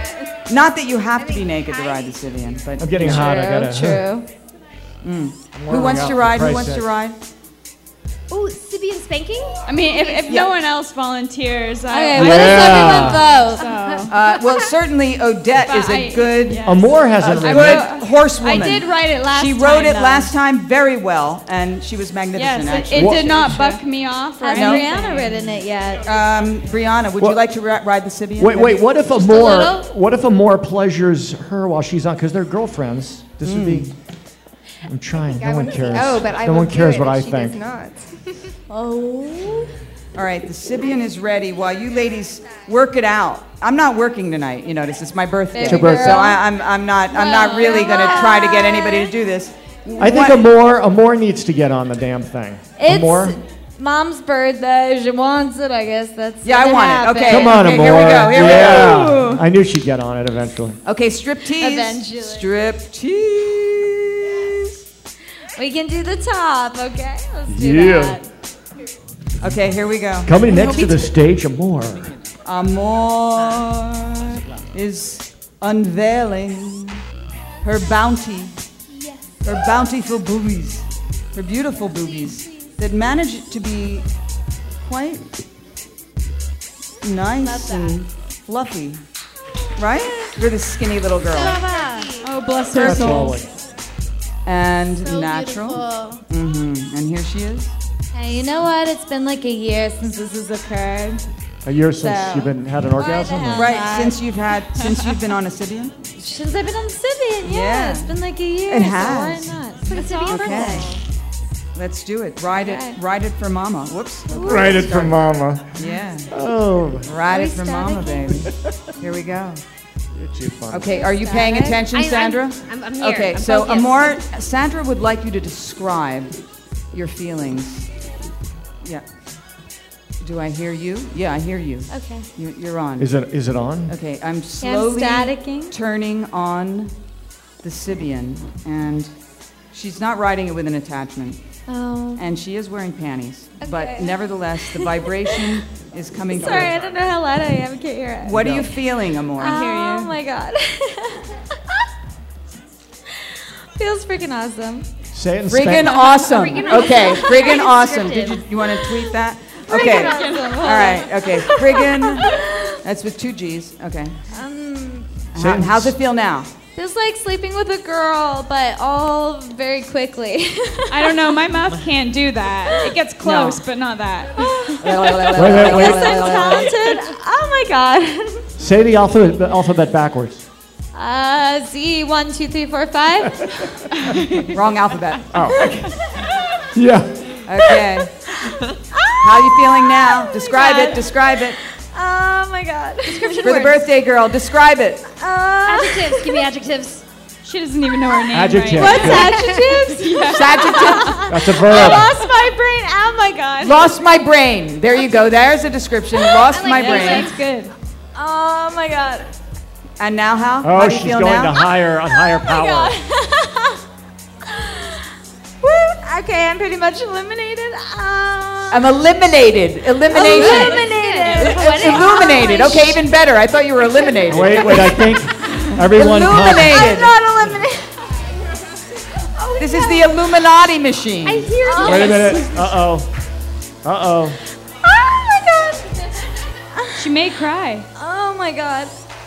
Not that you have to be naked to ride the Sibian, but I'm getting hot. I gotta. True. Who wants to ride? Who wants to ride? Oh, Sibian spanking? I mean, if no one else volunteers, Okay, what does everyone vote? Well, certainly Odette is a good, Amor hasn't a written good it. horsewoman. I did write it last time. She wrote it though. last time very well, and she was magnificent. Yes, actually. it did not buck me off. Or Has anything. Brianna written it yet? Brianna, would you like to ride the Sibian? Wait. What if little? What if Amor pleasures her while she's on? Because they're girlfriends. This would be. I'm trying. No one cares. Oh, but I no will one cares do it what I if she think. does not. All right, the Sibian is ready while you ladies work it out. I'm not working tonight. You notice it's my birthday, It's your birthday. so I'm not really going to try to get anybody to do this. I think Amor needs to get on the damn thing. Amor? It's Mom's birthday. She wants it. I guess that's. Yeah, I gonna want it. happen. Okay. Come on, okay, Amor. here we go, here we yeah. I knew she'd get on it eventually. Okay, striptease. Eventually. Striptease. We can do the top. Okay, let's do Yeah. that. Okay, here we go. Coming next to the stage, Amor. Amor is unveiling her bounty, her bountiful boobies, her beautiful boobies that manage to be quite nice and fluffy, right? For this skinny little girl. Oh, bless her That's soul. all. And natural. And here she is. Hey, you know what? It's been like a year since this has occurred. A year since So, you've had an orgasm? the or- hell? Right, Bye. since you've been on a Sibian? Since I've been on Sibian, Yeah. It's been like a year. It so has. why not? It's like Sibian Okay. birthday. Let's do it. Ride Okay. it for mama. Whoops. Write it for Mama. Yeah. Oh, Ride Are it we for starting? mama, baby. Here we go. you're too funny. Okay, are you paying Started? attention, Sandra? I'm here. Okay, I'm so focused. Amor, Sandra would like you to describe your feelings. Yeah. Do I hear you? Yeah, I hear you. Okay. You're on. Is it on? Okay, I'm slowly staticking. turning on the Sibian, and she's not riding it with an attachment, Oh. and she is wearing panties. Okay. But nevertheless, the vibration is coming Sorry, I through. don't know how loud I am. I can't hear it. What are you feeling, Amor? Oh my god. Feels freaking awesome. Say it in Friggin' Spanish. awesome. Friggin' awesome. Okay, friggin' awesome. Scripted. You want to tweet that? Okay. awesome. All right. Okay. Friggin'. That's with 2 G's. Okay. Say it in How's it feel now? Feels like sleeping with a girl, but all very quickly. I don't know. My mouth can't do that. It gets close, but not that. Wait. Yes, I'm talented. Oh my god. Say the alphabet backwards. Z 1 2 3 4 5. Wrong alphabet. Yeah. Okay. How you feeling now? Describe it. Describe it. Oh my god. Description For the birthday girl, describe it. Adjectives. Give me adjectives. She doesn't even know her name. Adjective. Right? What's adjectives? Adjective. That's a I verb. lost my brain. Oh my god. Lost my brain. There you go. There's a description. Lost my brain. That's good. Oh my god. And now how? Oh, How do you she's feel going now? to higher power. Woo. Okay, I'm pretty much eliminated. I'm eliminated. Elimination. Eliminated. Illuminated. Okay, even better. I thought you were eliminated. Wait, I think everyone Illuminated. I'm not eliminated. This is the Illuminati machine. I hear you. Wait a minute. Uh-oh. Oh my god. She may cry. Oh my god.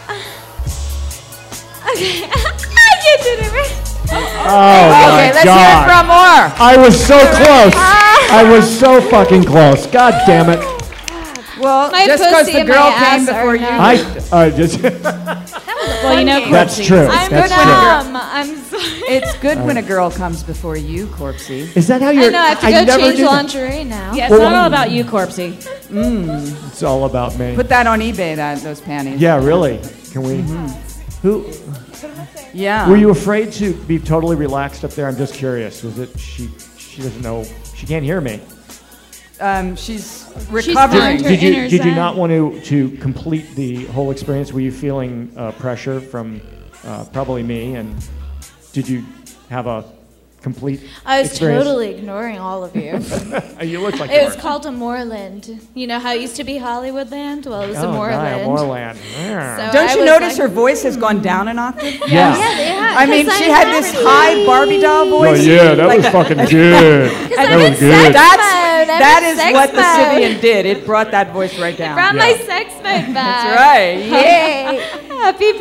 Okay. I can't do it. Oh, Okay, my let's God. hear it from more. I was so close. I was so fucking close. God damn it. Well, My just because pussy the and girl my came ass are before you. numb. I just. Well, you know, That's true. I'm That's numb. I'm sorry. It's good when a girl comes before you, Corpsey. Is that how I you're? know. I have to go never change do that. lingerie now. Yeah, it's Well, not all about you, Corpsey. It's all about me. Put that on eBay, those panties. Yeah, really. Can we? Who? Yeah. Were you afraid to be totally relaxed up there? I'm just curious. Was it she? She doesn't know. She can't hear me. She's recovering. found her Did you? inner Did you zen. not want to complete the whole experience? Were you feeling pressure from probably me? And did you have a complete I was experience? totally ignoring all of you. You look like It you was were. called a Moorland. You know how it used to be Hollywoodland? Well, it was a Oh, Moorland. Moorland. So Don't I you was notice like, her voice has gone down an octave? Yeah. I mean, she had this high Barbie doll Oh, voice. yeah, that was fucking good. That was good. That is what the Sibian did. It brought that voice right down. Brought my sex mode back. That's right. Yay. Happy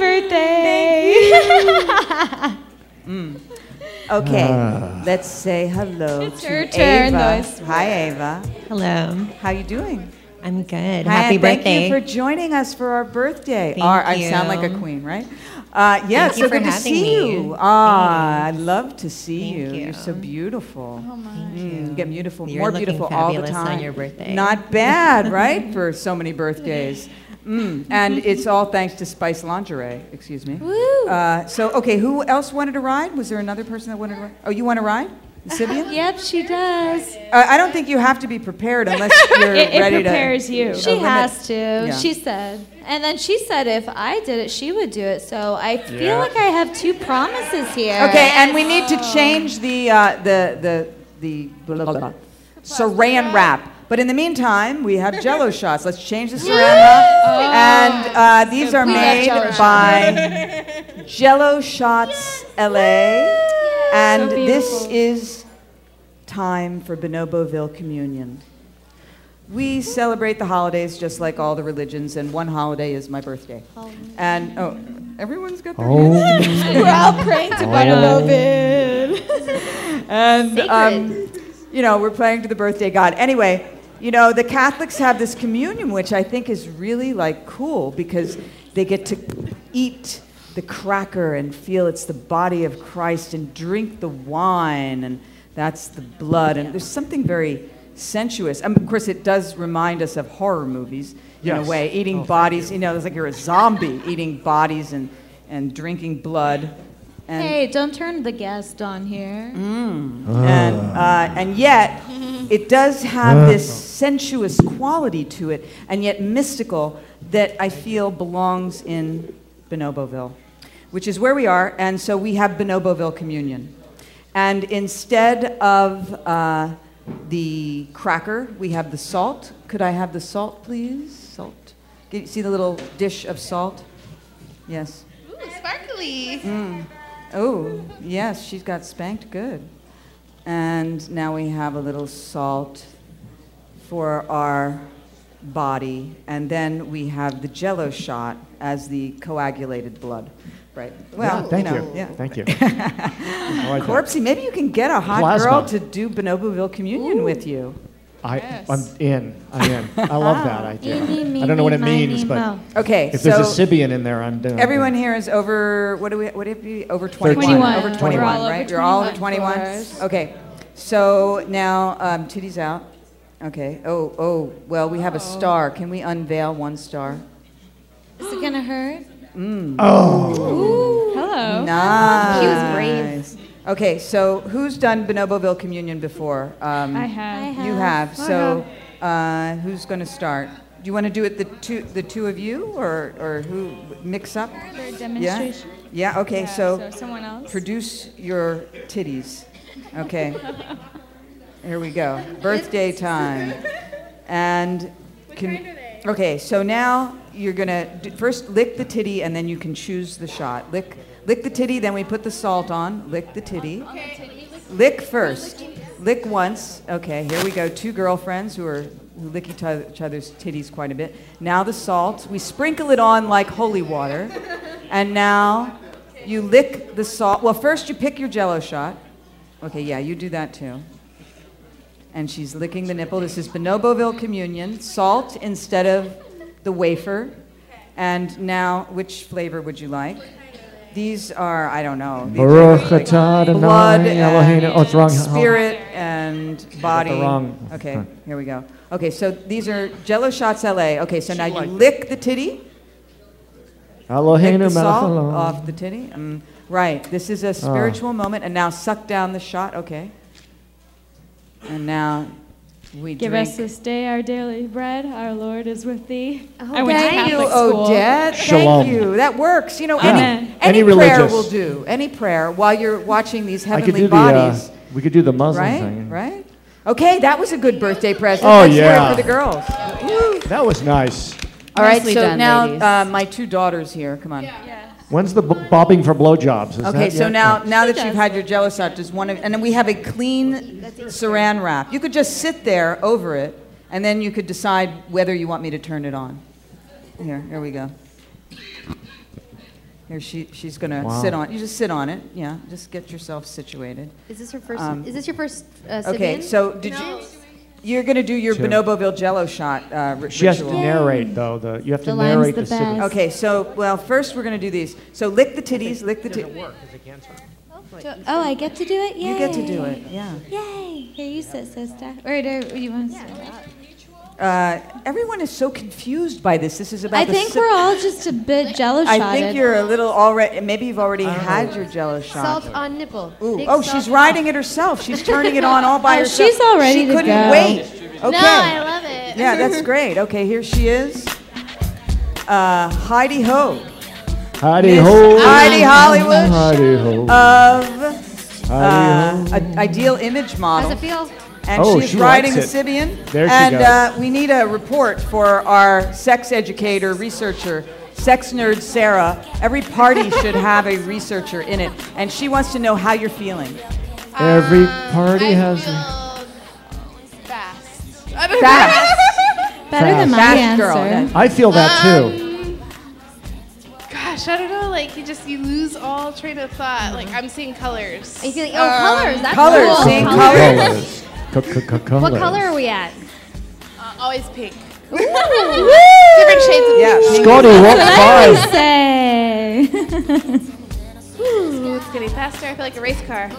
birthday. Okay, let's say hello It's to her turn, Ava. though. Hi, Ava. Hello. How you doing? I'm good. Hi, Happy birthday. Thank you for joining us for our birthday. Thank I sound like a you. queen, right? Yeah, Thank you so for good to having see me. you. I love to see Thank you. you. You're so beautiful. Oh, my. You get beautiful, You're more looking beautiful all the fabulous time. on your birthday. Not bad, right? For so many birthdays. And it's all thanks to Spice Lingerie. Excuse me. Woo. Okay, who else wanted to ride? Was there another person that wanted to ride? Oh, you want to ride? The Sibian? Yep, she does. I don't think you have to be prepared unless you're It ready prepares to. you. She has to. Yeah. She said. And then she said if I did it, she would do it. So I feel Yeah. like I have two promises here. Okay, and we need to change the blah, blah, blah, saran wrap. But in the meantime, we have Jello shots. Let's change the saran wrap. And these are We love made Jell-O by Jello Shots LA. And So this beautiful. is time for Bonoboville Communion. We celebrate the holidays just like all the religions, and one holiday is my birthday. And everyone's got their hands. We're all praying to Bonoboville. And we're praying to the birthday god. Anyway, the Catholics have this communion, which I think is really like cool because they get to eat the cracker and feel it's the body of Christ and drink the wine, and that's the blood. And there's something very sensuous. Of course, it does remind us of horror movies in a Yes. way, eating bodies. It's like you're a zombie eating bodies and drinking blood. And Hey, don't turn the guest on here. and yet it does have this sensuous quality to it, and yet mystical, that I feel belongs in Bonoboville, which is where we are. And so we have Bonoboville Communion, and instead of the cracker, we have the salt. Could I have the salt, please? Salt. Can you see the little dish of salt? Yes. Ooh, sparkly. Oh, yes, she's got spanked good. And now we have a little salt for our body. And then we have the Jello shot as the coagulated blood. Right. Well, Thank you. Yeah. Thank you. I like that. Corpsey, maybe you can get a hot Plasma. girl to do Bonoboville Communion with you. I'm in. I love that idea. Eeny, I don't know what it meeny, means, miny, but mo. Okay, if so there's a Sibian in there, I'm doing. everyone here is over, what do it be? Over 21. 21. Over We're 21, all over right? You're all over 21. 21? Okay. So now, titties out. Okay. Oh, well, we have a star. Can we unveil one star? Is it gonna hurt? Hello. Nice. He was brave. Okay, so who's done Bonoboville Communion before? I have. You have. So who's going to start? Do you want to do it the two of you, or who mix up? For a demonstration. Yeah. Okay. So someone else. produce your titties. Okay. Here we go. Birthday time. And okay. So now you're gonna first lick the titty, and then you can choose the shot. Lick the titty, then we put the salt on. Lick the titty. Lick first. Lick once. Okay, here we go. Two girlfriends who lick each other's titties quite a bit. Now the salt. We sprinkle it on like holy water. And now you lick the salt. Well, first you pick your Jello shot. Okay, yeah, you do that too. And she's licking the nipple. This is Bonoboville Communion. Salt instead of the wafer. And now, which flavor would you like? These are, I don't know. These are Baruch like atah Adonai blood Eloheinu. and Oh, it's wrong. spirit and body. wrong- Okay, here we go. Okay, so these are Jello Shots LA. Okay, so now you lick the titty. Lick Eloheinu the salt melech haolam. off the titty. Right, this is a spiritual moment. And now suck down the shot. Okay. And now We Give drink. us this day our daily bread. Our Lord is with thee. Oh, I went to Thank you, Catholic school. Odette. Shalom. Thank you. That works. You know, Amen. any Any prayer religious. will do. Any prayer while you're watching these I could heavenly do bodies. we could do the Muslim Right? thing. Right? Okay, that was a good birthday present. Oh, Let's hear yeah. it for the girls. That was nice. All right, Nicely so done, now ladies. my two daughters here. Come on. When's the bobbing for blowjobs? Is Okay, that so yet? now that you've had your Jello shot, does one of, and then we have a clean Saran wrap. You could just sit there over it, and then you could decide whether you want me to turn it on. Here we go. Here she's gonna Wow. sit on. You just sit on it. Yeah, just get yourself situated. Is this her first? Um, Is this your first Okay, Sibian? so did you? You're gonna do your Two. Bonoboville Jello shot She has to ritual. narrate, though. You have to The line's narrate the the Sibian. best. Okay, so well, first we're gonna do these. So lick the titties, lick the titties. Oh, I get to do it? Yay. You get to do it. Yeah. Yay. Here, you sit, sister. Or do you want to sit? Everyone is so confused by this. This is about. I the think si- we're all just a bit jello shotted. I think you're a little already. Maybe you've already had your Jello shot. Salt on nipple. Ooh. Big Oh, salt she's on- riding it herself. She's turning it on all by Oh, herself. she's all ready She to couldn't go. wait. Okay. No, I love it. Yeah, that's great. Okay, here she is. Heidi Ho. Heidi Miss ho. Heidi Hollywood Heidi ho. of Heidi ho. Ideal Image Model. How's it feel? And Oh, she's she riding a likes it. Sibian. There she and goes. we need a report for our sex educator, researcher, sex nerd Sarah. Every party should have a researcher in it. And she wants to know how you're feeling. Every party has. Fast. Fast. Better than my Fast answer. girl. Then. I feel that too. Gosh, I don't know. Like you lose all train of thought. Like I'm seeing colors. Are you feeling? Oh, colors. That's Colors, cool. seeing Colors. Colors. What color are we at? Always pink. Ooh. Different shades of Yeah. pink. Scotty, what I five? say. Ooh, it's getting faster. I feel like a race car.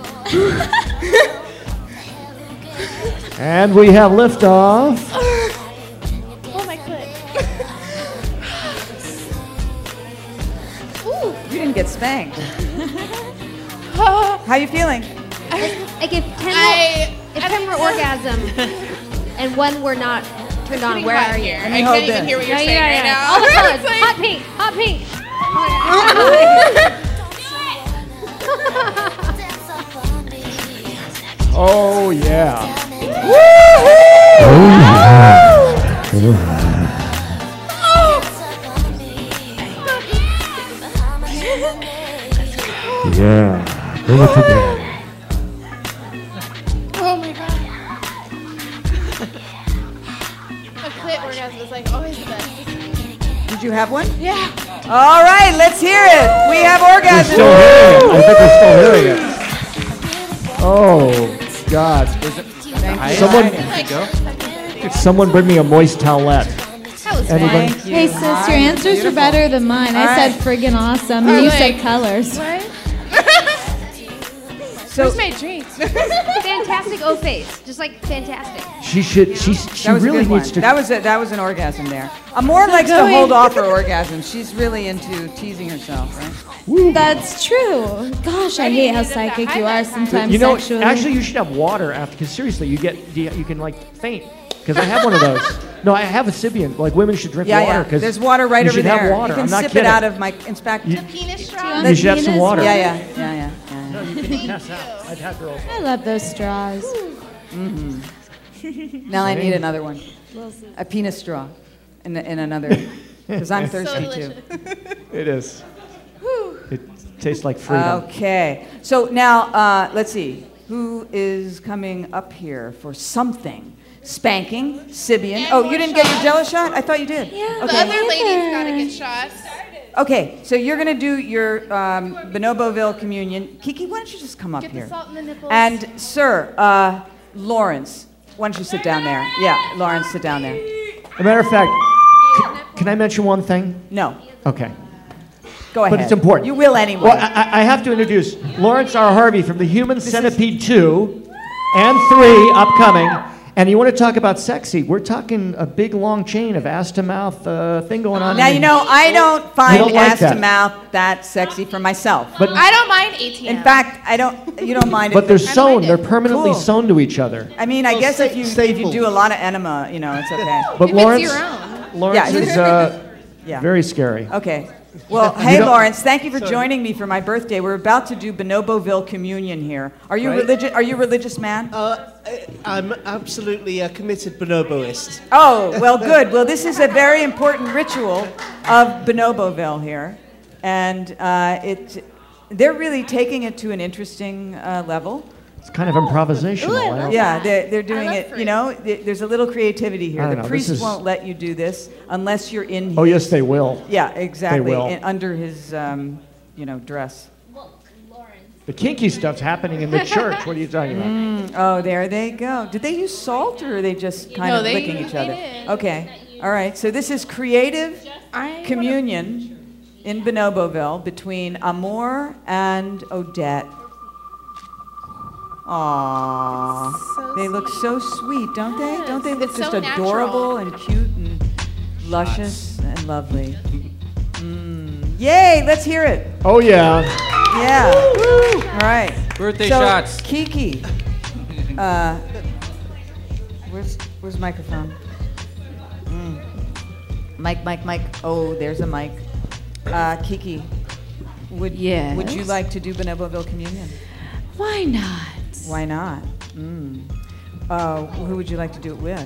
And we have liftoff. Oh my clit. Ooh. You didn't get spanked. How you feeling? Like if 10 were orgasm and one were not turned on, where are you? Here. I me hold can't even this. hear what you're No, saying right yeah. now. All the colors. It's like- Hot pink. Hot pink. Oh yeah. Yeah. Bring it to daddy. Oh my god. A clit orgasm is like always the best. Did you have one? Yeah. All right, let's hear it. We have We're orgasm. still hearing it. I think we're still hearing it. Oh God. Someone bring me a moist towelette. That was Anybody? fun. Hey, sis, your answers were better than mine. I said friggin' awesome, and you said colors. What? So Where's my drink? Fantastic O face. Just like fantastic. She should. She that was really a good needs one. to. That was an orgasm there. Amor likes to hold off her orgasms. She's really into teasing herself, right? That's true. Gosh, I hate how psychic you are sometimes You know, sexually. actually, you should have water after. Because seriously, you can like faint. Because I have one of those. No, I have a Sibian. Like women should drink water. Yeah. 'Cause There's water right you over should there. have water. You can I'm not sip kidding. it out of my. In fact, A penis straw? You should have some water. Yeah. No, you can pass out. I've had girls. I love those straws. Now I need another one. A penis straw, in another, because I'm thirsty too. It is. It tastes like freedom. Okay. So now let's see. Who is coming up here for something? Spanking, Sibian. Oh, you didn't get your Jello shot? I thought you did. Yeah. The Okay. other lady's gotta get shots. Okay, so you're gonna do your Bonoboville communion. Kiki, why don't you just come up Get here? the salt in the nipples. And sir, Lawrence, why don't you sit down there? Yeah, Lawrence, sit down there. As a matter of fact, can I mention one thing? No, Okay. go ahead. But it's important. You will anyway. Well, I have to introduce Lawrence R. Harvey from the Human Centipede 2 and 3 upcoming. And you want to talk about sexy? We're talking a big long chain of ass to mouth thing going on. Now, you know, I don't find don't like ass that. to mouth that sexy for myself. But I don't mind ATM. in fact, you don't mind it. But they're sewn. They're permanently Cool. sewn to each other. I mean, I guess if you do a lot of enema, you know, it's okay. But If Lawrence, it's your own. Lawrence Yeah. is Yeah. very scary. Okay. Well, You hey, don't- Lawrence, thank you for joining me for my birthday. We're about to do Bonoboville communion here. Are you Right. religious? Are you a religious man? I'm absolutely a committed bonoboist. Oh, well, good. Well, this is a very important ritual of Bonoboville here, and they're really taking it to an interesting level. It's kind of improvisational. I don't- Yeah, they're doing it. You know, there's a little creativity I here. don't The know, this priest is- won't let you do this unless you're in. Oh, yes, they will. Yeah, exactly. They will. Under his, dress. The kinky stuff's happening in the church. What are you talking about? Oh, there they go. Did they use salt, or are they just kind of licking each other? did. Okay. All right. So this is creative communion in Bonoboville between Amour and Odette. Aww. They look so sweet, don't they? Don't they look It's just so adorable and cute and luscious and lovely? Yay! Let's hear it. Oh, yeah. Yeah. All right. Birthday So, shots. Kiki. Where's microphone? Mic. Oh, there's a mic. Kiki, would Yes? you like to do Bonoboville communion? Why not? Why not? Who would you like to do it with?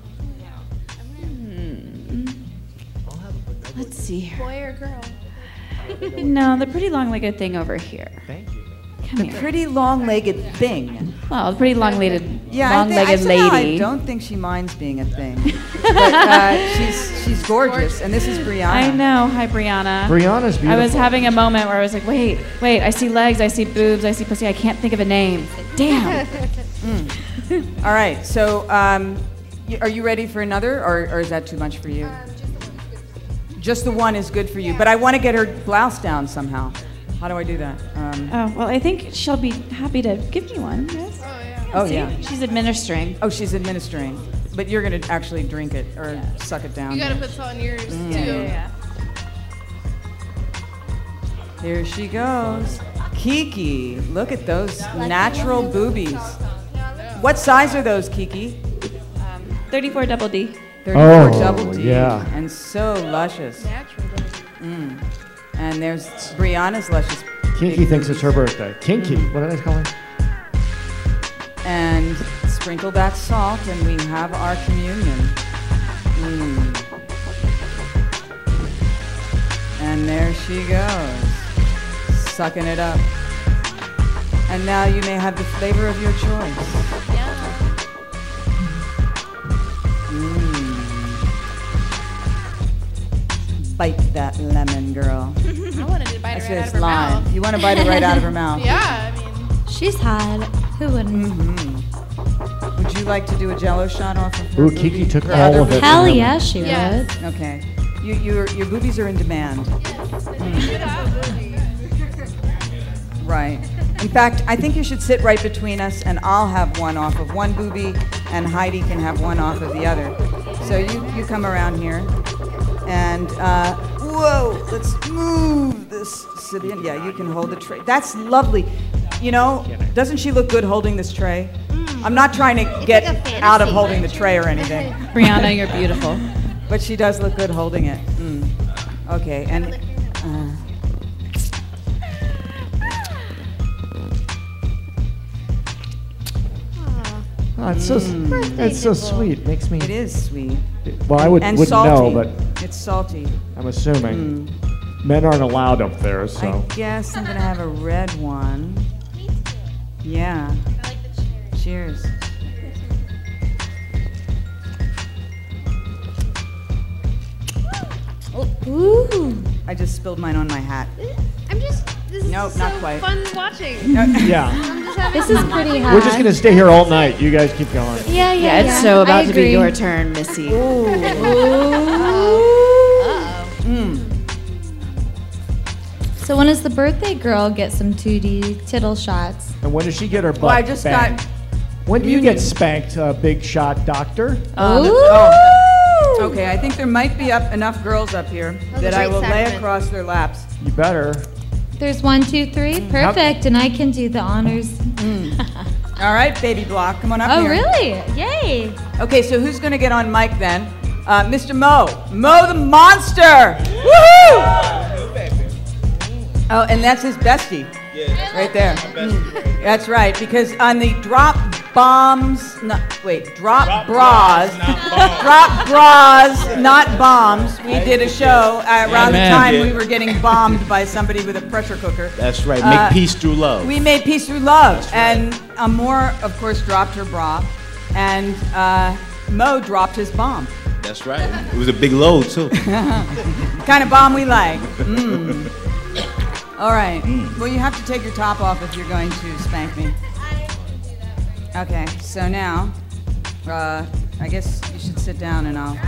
Let's see here. Boy or girl? No, the pretty long-legged thing over here. Thank you. Come The here. pretty long-legged thing. Well, the pretty long-legged, Yeah, long-legged somehow lady. I don't think she minds being a thing. But she's gorgeous, and this is Brianna. I know. Hi, Brianna. Brianna's beautiful. I was having a moment where I was like, wait, I see legs, I see boobs, I see pussy. I can't think of a name. Damn. All right, so are you ready for another, or is that too much for you? Just the one is good for you, but I want to get her blouse down somehow. How do I do that? Oh, well, I think she'll be happy to give me one. Yes? Oh, See? yeah. She's administering. Oh, she's administering, but you're going to actually drink it or suck it down. You gotta put salt in yours too. Yeah. Here she goes. Kiki, look at those natural boobies. What size are those, Kiki? 34 double D. 34 double D. yeah. And so luscious. And there's Brianna's luscious. Kinky thinks it's her birthday. Kinky. What did I call her? And sprinkle that salt, and we have our communion. And there she goes, sucking it up. And now you may have the flavor of your choice. Bite that lemon, girl. I wanted to bite That's it right out just of her lime. mouth. You want to bite it right out of her mouth. Yeah, I mean, She's hot. Who wouldn't? Would you like to do a Jello shot off of her? Ooh, Kiki boobie? took Her all other of it. boobie? Hell yeah, she Yes. would. Okay. Your boobies are in demand. Right. In fact, I think you should sit right between us, and I'll have one off of one boobie, and Heidi can have one off of the other. So you come around here, and whoa, let's move this Sibian. Yeah, you can hold the tray. That's lovely. You know, doesn't she look good holding this tray? I'm not trying to get like a out of fantasy. holding the tray or anything. Brianna, you're beautiful. But she does look good holding it. Okay, and Oh, it's so sweet. Makes me. it is sweet. Well, I And wouldn't salty. know, but It's salty. I'm assuming men aren't allowed up there. So I guess I'm gonna have a red one. Yeah. I like the cherry. Cheers. Ooh. I just spilled mine on my hat. This is Nope, so not quite. fun watching. yeah, I'm just having This is fun. pretty hot. we're just gonna stay here all night. You guys keep going. Yeah, Yeah, it's so I about to be agree. your turn, Missy. So when does the birthday girl get some 2D tittle shots? And when does she get her butt Well, I just banged? got When do you get spanked, big shot doctor? Okay, I think there might be enough girls up here that I will lay across their laps. You better. There's 1, 2, 3. Perfect, and I can do the honors. All right, baby block, come on up here. Oh, really? Yay. Okay, so who's going to get on mic then? Mr. Mo. Mo the Monster. Woohoo! Oh, and that's his bestie. Right there. That's right, because on the drop bras, not bombs. We did a show around the time we were getting bombed by somebody with a pressure cooker. That's right, make peace through love. We made peace through love. And Amor, of course, dropped her bra, and Mo dropped his bomb. That's right. It was a big load, too. Kind of bomb we like. All right. Well, you have to take your top off if you're going to spank me. Okay, so now, I guess you should sit down and I'll...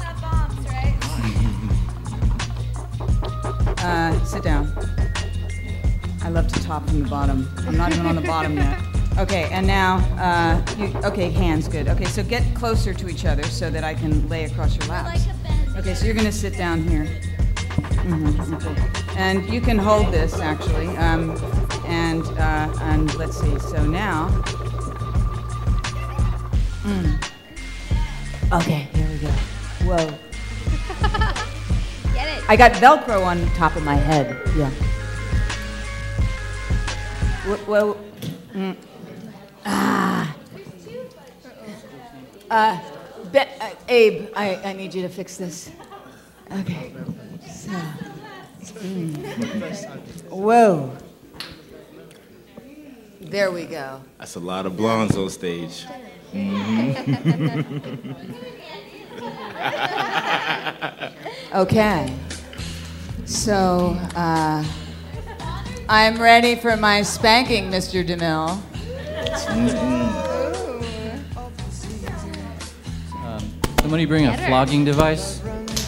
Sit down. I love to top from the bottom. I'm not even on the bottom yet. Okay, and now, okay, hands, good. Okay, so get closer to each other so that I can lay across your laps. Okay, so you're gonna sit down here. Okay. And you can hold this, actually. And let's see, so now... Okay, here we go. Whoa. Get it. I got Velcro on the top of my head. Yeah. Whoa. Abe, I need you to fix this. Okay. So. Whoa. There we go. That's a lot of blondes on stage. Okay. So, I'm ready for my spanking, Mr. DeMille. Somebody bring a flogging device?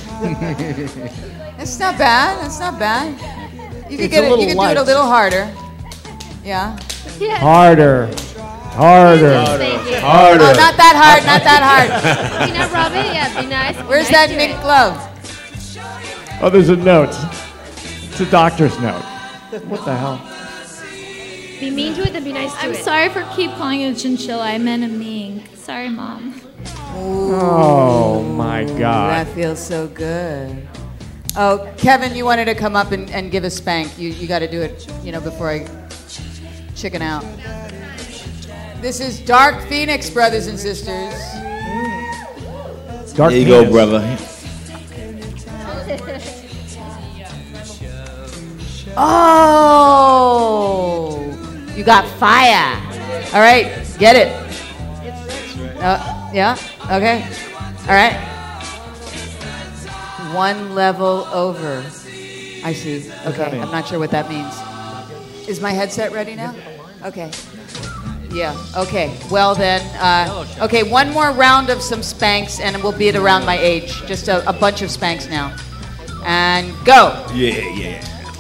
It's not bad. That's not bad. You can get it. You can do it a little harder. Yeah. Harder. Harder. Harder. Oh, not that hard. Not that hard. You know, rub it. Yeah, be nice. Where's that mink glove? Oh, there's a note. It's a doctor's note. What the hell? Be mean to it, then be nice to I'm it. sorry for keep calling you a chinchilla. I meant a mink. Sorry, Mom. Oh, my God. That feels so good. Oh, Kevin, you wanted to come up and give a spank. You got to do it, before I chicken out. This is Dark Phoenix, brothers and sisters. Dark there you Phoenix. Go, brother. Oh, you got fire. All right, get it. Yeah, okay. All right. One level over. I see. Okay, I'm not sure what that means. Is my headset ready now? Okay. Yeah, okay. Well then, okay, one more round of some spanks and we'll be at around my age. Just a bunch of spanks now. And go. Yeah.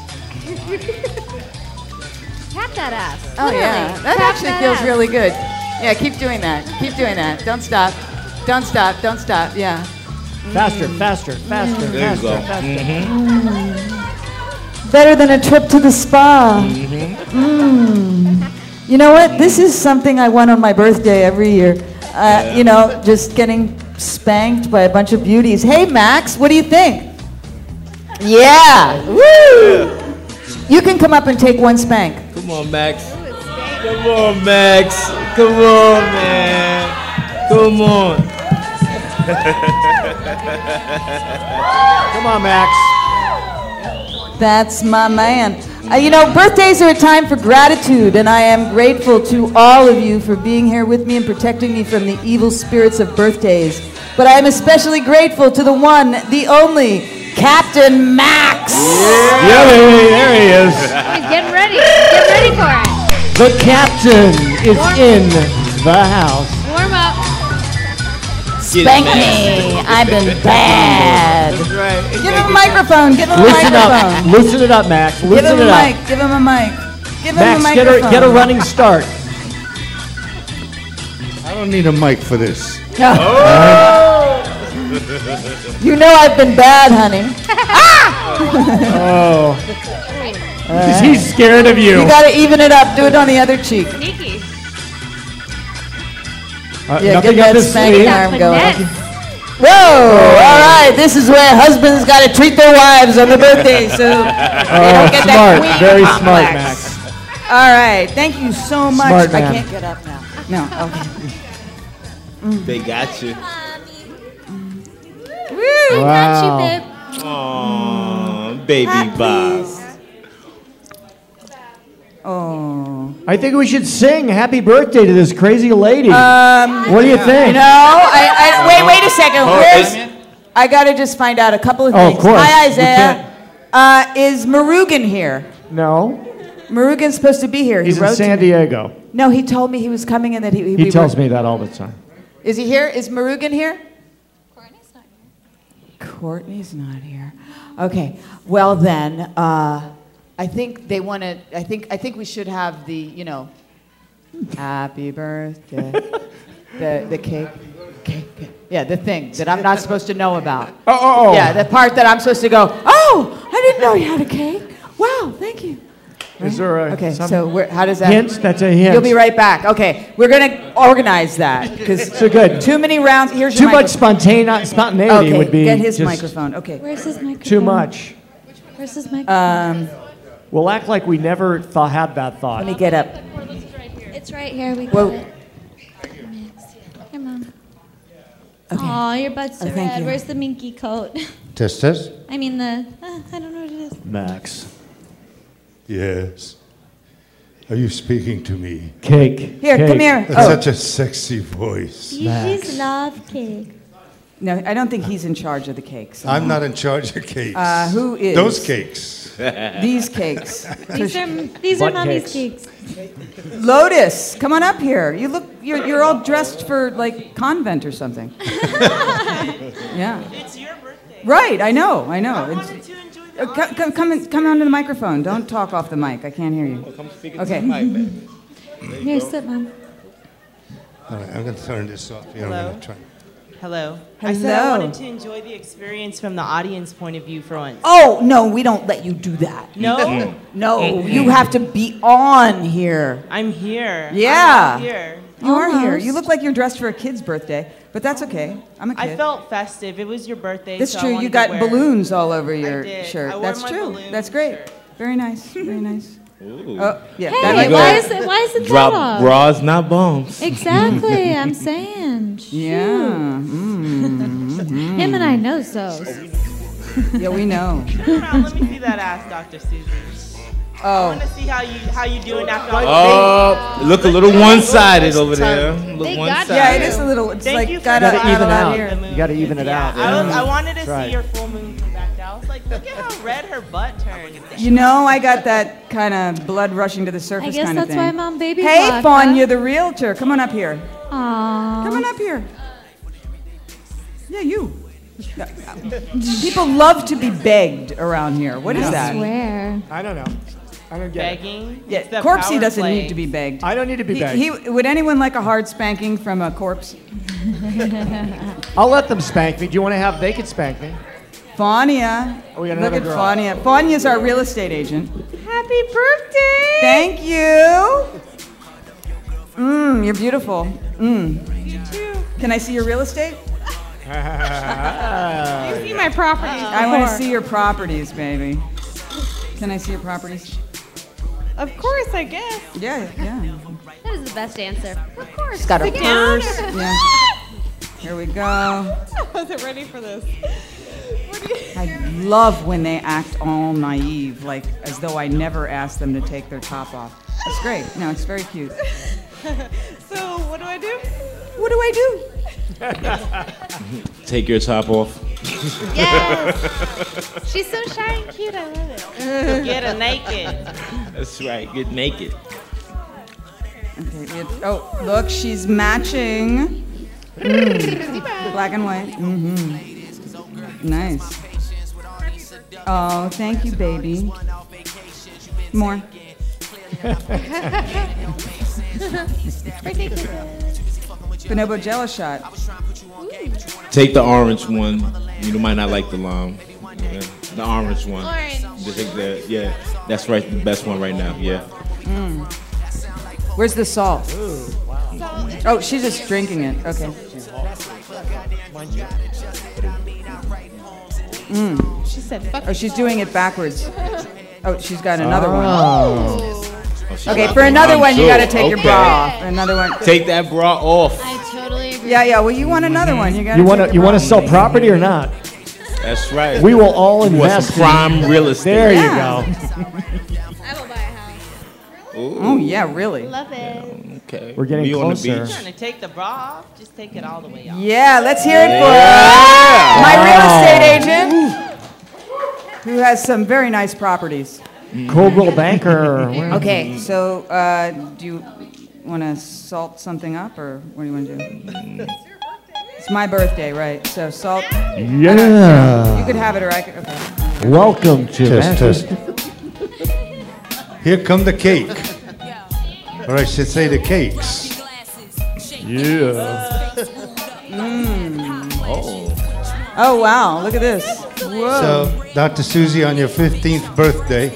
Tap that ass. Oh, literally. Yeah. That Tap actually that feels ass. really good. Yeah, keep doing that. Keep doing that. Don't stop. Don't stop. Don't stop. Yeah. Faster, faster, faster, there faster, you go. faster. Better than a trip to the spa. You know what? This is something I want on my birthday every year. Just getting spanked by a bunch of beauties. Hey, Max, what do you think? Yeah. Woo! You can come up and take one spank. Come on, Max. Come on, Max. Come on, man. Come on. Come on, Max. That's my man. Birthdays are a time for gratitude, and I am grateful to all of you for being here with me and protecting me from the evil spirits of birthdays. But I am especially grateful to the one, the only, Captain Max. Yeah, there he is. He's getting ready. Get ready for it. The captain is in the house. Warm up. Spank me. I've been bad. That's right. Give him a microphone. Give him a Listen microphone. up. Listen it up, Max. Listen Give him it a up. mic. Give him a mic. Give him a Max, microphone. get a running start. don't need a mic for this. You know I've been bad, honey. Oh. He's scared of you. You gotta even it up. Do it on the other cheek. Sneaky. Yeah, nothing get up that his spanking sleeve. arm going. Whoa! All right, this is where husbands gotta treat their wives on their birthday, so they don't get that Smart. queen Very complex. smart, Max. All right, thank you so much. Smart I man. can't get up now. No, okay. They got you. Woo! Wow. Aww, baby Bob. Oh. I think we should sing happy birthday to this crazy lady. What do you think? No, wait a second. Where's, I gotta just find out a couple of Oh, things. of course. Hi, We Isaiah. Is Marugan here? No. Marugan's supposed to be here. He's he in wrote San to me. Diego. No, he told me he was coming and that He we tells were- me that all the time. Is he here? Is Marugan here? Courtney's not here. Okay. Well then, I think they want to. I think we should have the happy birthday, the cake. Yeah, the thing that I'm not supposed to know about. Oh. Yeah, the part that I'm supposed to go. Oh, I didn't know you had a cake. Wow, thank you. Is there a Okay, some so how does that? hint? That's a hint. You'll be right back. Okay, we're gonna organize that because So good. too many rounds. Here's Too your much microphone. spontaneity Okay, would be get his just microphone. Okay. Where's his microphone? too much. Where's his microphone? We'll act like we never had that thought. Let me get up. It's right here. We got Whoa. it. Here, Mom. Okay. Aw, your butt's so Oh, thank red. you. Where's the minky coat? Test, test. I mean the. I don't know what it is. Max. Yes. Are you speaking to me? Cake. Here, Cake. come here. That's Oh. such a sexy voice. You just love cake. No, I don't think he's in charge of the cakes. I'm not in charge of cakes. Who is? Those cakes. These cakes. These are Butt mommy's cakes. cakes. Lotus, come on up here. You're all dressed for like convent or something. Yeah. It's your birthday. Right, I know. I It's, wanted to enjoy the come onto the microphone. Don't talk off the mic. I can't hear you. Come speak Okay. into the mic, baby. Here, sit, Mom. All right, I'm going to turn this off here. I'm Hello? going to try. Hello. I said I Hello. wanted to enjoy the experience from the audience point of view for once. Oh, no, we don't let you do that. No? No, you have to be on here. I'm here. Yeah. I'm here. You are here. Almost. You look like you're dressed for a kid's birthday, but that's okay. I'm a kid. I felt festive. It was your birthday. That's so I true. wanted you to got wear- balloons all over your did. shirt. I wore That's my true. balloon That's great. shirt. Very nice. Very nice. Ooh. Oh, yeah. Hey, that might why work. is it? Why is it Drop that off? bras, not bombs. Exactly. I'm saying. Yeah. Him and I know so. Yeah, we know. Turn around, let me see that ass, Dr. Susan. I Oh. want to see how you doing after all Oh, look a little one-sided over there. Look They got one-sided. Yeah, it is a little. It's Thank like you for gotta the even out out. here. You got to even it out. I wanted to That's see right. your full moon from back there. I was like, look at how red her butt turned. You know, I got that kind of blood rushing to the surface I guess kind of that's thing. why Mom baby Hey, blocked, Fawn, huh? you're the realtor. Come on up here. Aww. Come on up here. Yeah, you. People love to be begged around here. What is I that? swear. I don't know. I don't get it. Begging. Yeah, It's the Corpsey power doesn't play. need to be begged. I don't need to be begged. Would anyone like a hard spanking from a corpse? I'll let them spank me. Do you want to have? They could spank me. Faunia. Oh, we got Look another at girl. Faunia. Faunia's our real estate agent. Happy birthday! Thank you. You're beautiful. You too. Can I see your real estate? You see my properties I want to before. see your properties, baby. Can I see your properties? Of course, I guess. Yeah. That is the best answer. Of course. She's got her Sit down. purse. Yeah. Here we go. I wasn't ready for this. I love when they act all naive, like as though I never asked them to take their top off. It's great. No, it's very cute. So, what do I do? What do I do? Take your top off. Yes. She's so shy and cute. I love it. Get her naked. That's right. Get naked. Okay. Oh, look, she's matching. Black and white. Nice. Oh, thank you, baby. More. Birthday kisses. Bonobo Jello shot. Take the orange one. You might not like the lime. Yeah. The orange one. Yeah, that's right. The best one right now. Yeah. Where's the salt? Oh, she's just drinking it. Okay. She said, fuck. Oh, she's doing it backwards. Oh, she's got another one. Okay, got for the another lime one, you too. got to take your Okay. bra off. For another one. Take that bra off. I totally agree. Yeah. Well, you want another one? You got. You want to sell property or not? That's right. We will all You want invest some prime real estate. There Yeah. you go. I will buy a house. Oh yeah, really? Love it. Okay. We're getting We on the closer. beach. Trying to take the bra off, just take it all the way off. Yeah. Let's hear it for my real estate agent, who has some very nice properties. Coldwell Banker. Where- Okay, so do you want to salt something up, or what do you want to do? It's my birthday, right? So salt. Yeah. You could have it, or I could. Okay. Welcome to Test. Here come the cake. Or I should say the cakes. Yeah. Oh wow! Look at this. Whoa. So, Dr. Susie, on your 15th birthday.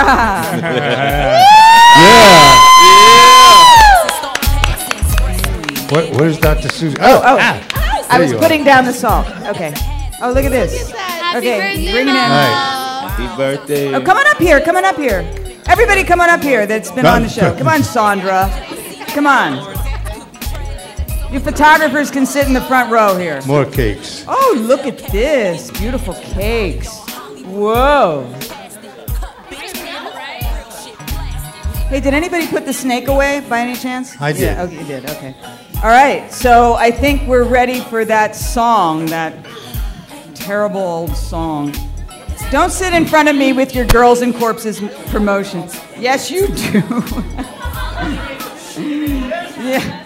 Where's Dr. Susie? I was you are. putting down the salt. Okay. Oh, look at this. Okay, bring it in. Happy birthday. Oh, come on up here. Come on up here. Everybody, come on up here. That's been on the show. Come on, Sandra. Come on. You photographers can sit in the front row here. More cakes. Oh, look at this. Beautiful cakes. Whoa. Hey, did anybody put the snake away by any chance? I did. Yeah, okay, you did. Okay. All right. So I think we're ready for that song, that terrible old song. Don't sit in front of me with your Girls and Corpses promotions. Yes, you do. Yeah.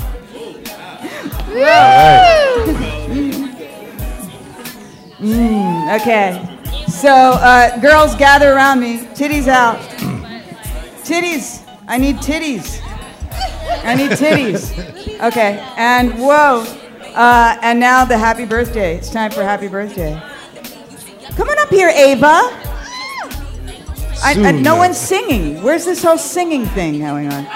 Okay. So, girls, gather around me. Titties out. Titties. I need titties. I need titties. Okay. And whoa. And now the happy birthday. It's time for happy birthday. Come on up here, Ava. No one's singing. Where's this whole singing thing going on?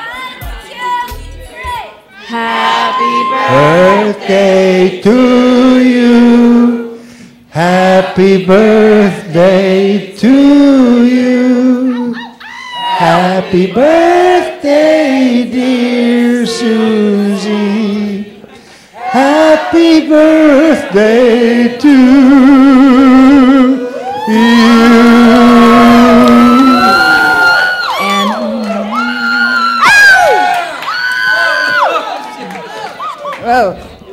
Happy Birthday to you. Happy birthday to you. Happy birthday, dear Susie. Happy birthday to you. Whoa.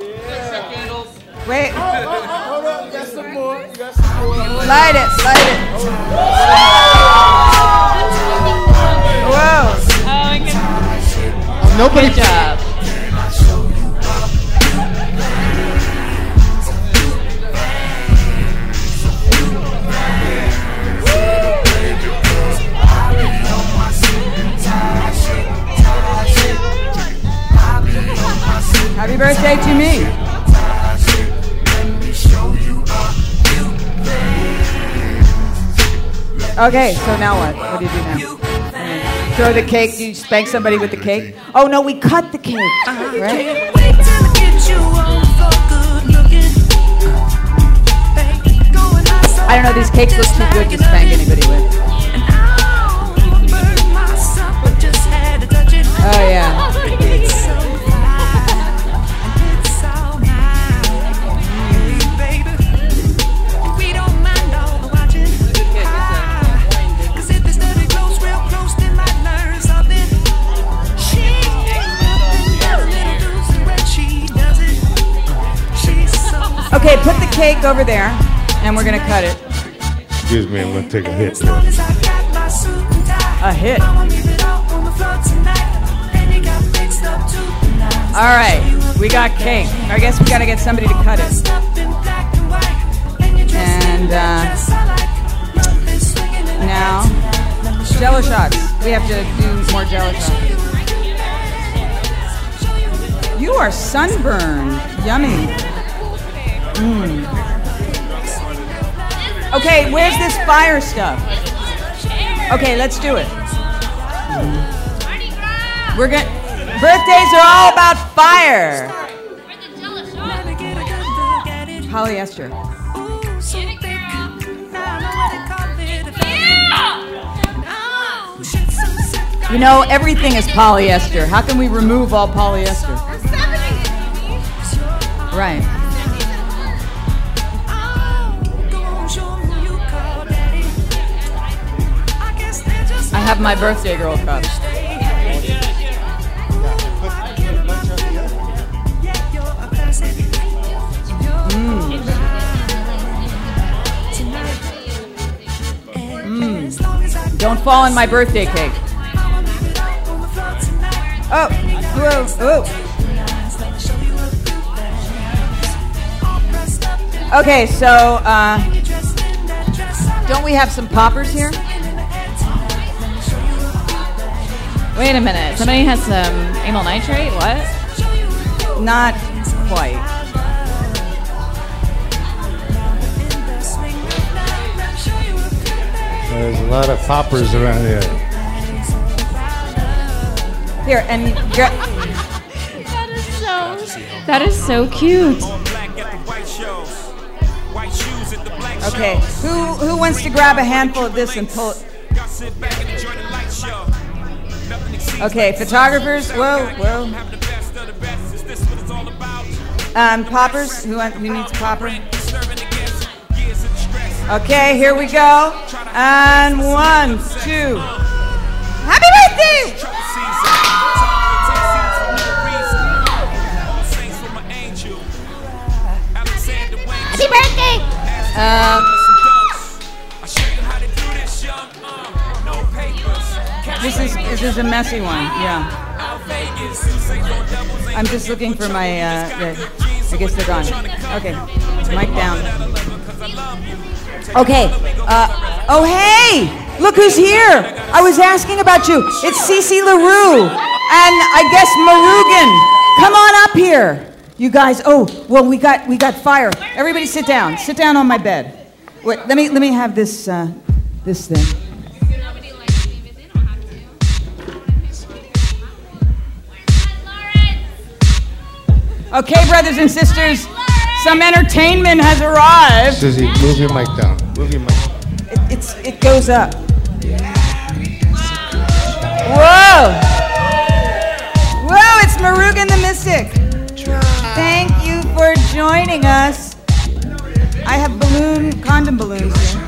Wait. Hold on, you got some more. You got some more. Light it. Whoa. Nobody. Good job. Happy birthday to me. Okay, so now what? What do you do now? Throw the cake? Do you spank somebody with the cake? Oh no, we cut the cake. Right? I don't know, these cakes look too good to spank anybody with. Oh yeah. Okay, put the cake over there, and we're gonna cut it. Excuse me, I'm going to take a hit here. A hit. All right, we got cake. I guess we gotta get somebody to cut it. And now, Jello shots. We have to do more Jello shots. You are sunburned. Yummy. Okay, where's this fire stuff? Okay, let's do it. We're going. Birthdays are all about fire. Polyester. You know, everything is polyester. How can we remove all polyester? Right. I have my birthday girl cup. Don't fall on my birthday cake. Oh, whoa, whoa. Okay, so, don't we have some poppers here? Wait a minute. Somebody has some amyl nitrate? What? Not quite. There's a lot of poppers around here. Here, and That is so cute. Okay, who wants to grab a handful of this and pull it? Okay, photographers. Whoa. Poppers. Who needs popper? Okay, here we go. And 1, 2. Happy birthday! Happy birthday! This is a messy one. Yeah. I'm just looking for my. I guess they're gone. Okay, mic down. Okay. Oh, hey! Look who's here! I was asking about you. It's Cece LaRue and I guess Marugan. Come on up here, you guys. Oh, well, we got fire. Everybody, sit down. Sit down on my bed. Wait, let me have this this thing. Okay, brothers and sisters, some entertainment has arrived. Susie, move your mic down. Move your mic. It goes up. Whoa! Whoa, it's Marugan the Mystic. Thank you for joining us. I have condom balloons here.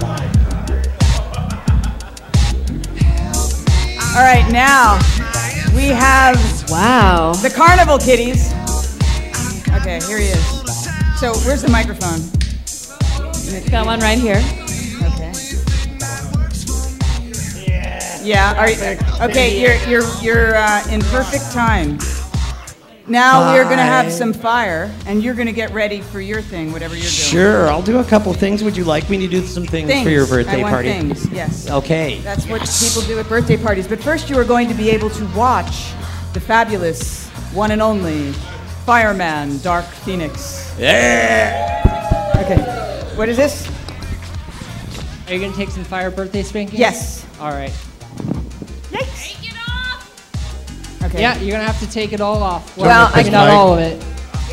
All right, now we have the carnival kitties. Okay, here he is. So, where's the microphone? Got one right here. Okay. Yeah. Okay. You're in perfect time. Now we're gonna have some fire, and you're gonna get ready for your thing, whatever you're doing. Sure, I'll do a couple things. Would you like me to do some things for your birthday I want party? Things, yes. Okay. That's what people do at birthday parties. But first, you are going to be able to watch the fabulous one and only Fireman Dark Phoenix. Yeah. Okay. What is this? Are you gonna take some fire birthday spankings? Yes. All right. Yikes. Take it off. Okay. Yeah, you're gonna have to take it all off. Well, maybe not all of it.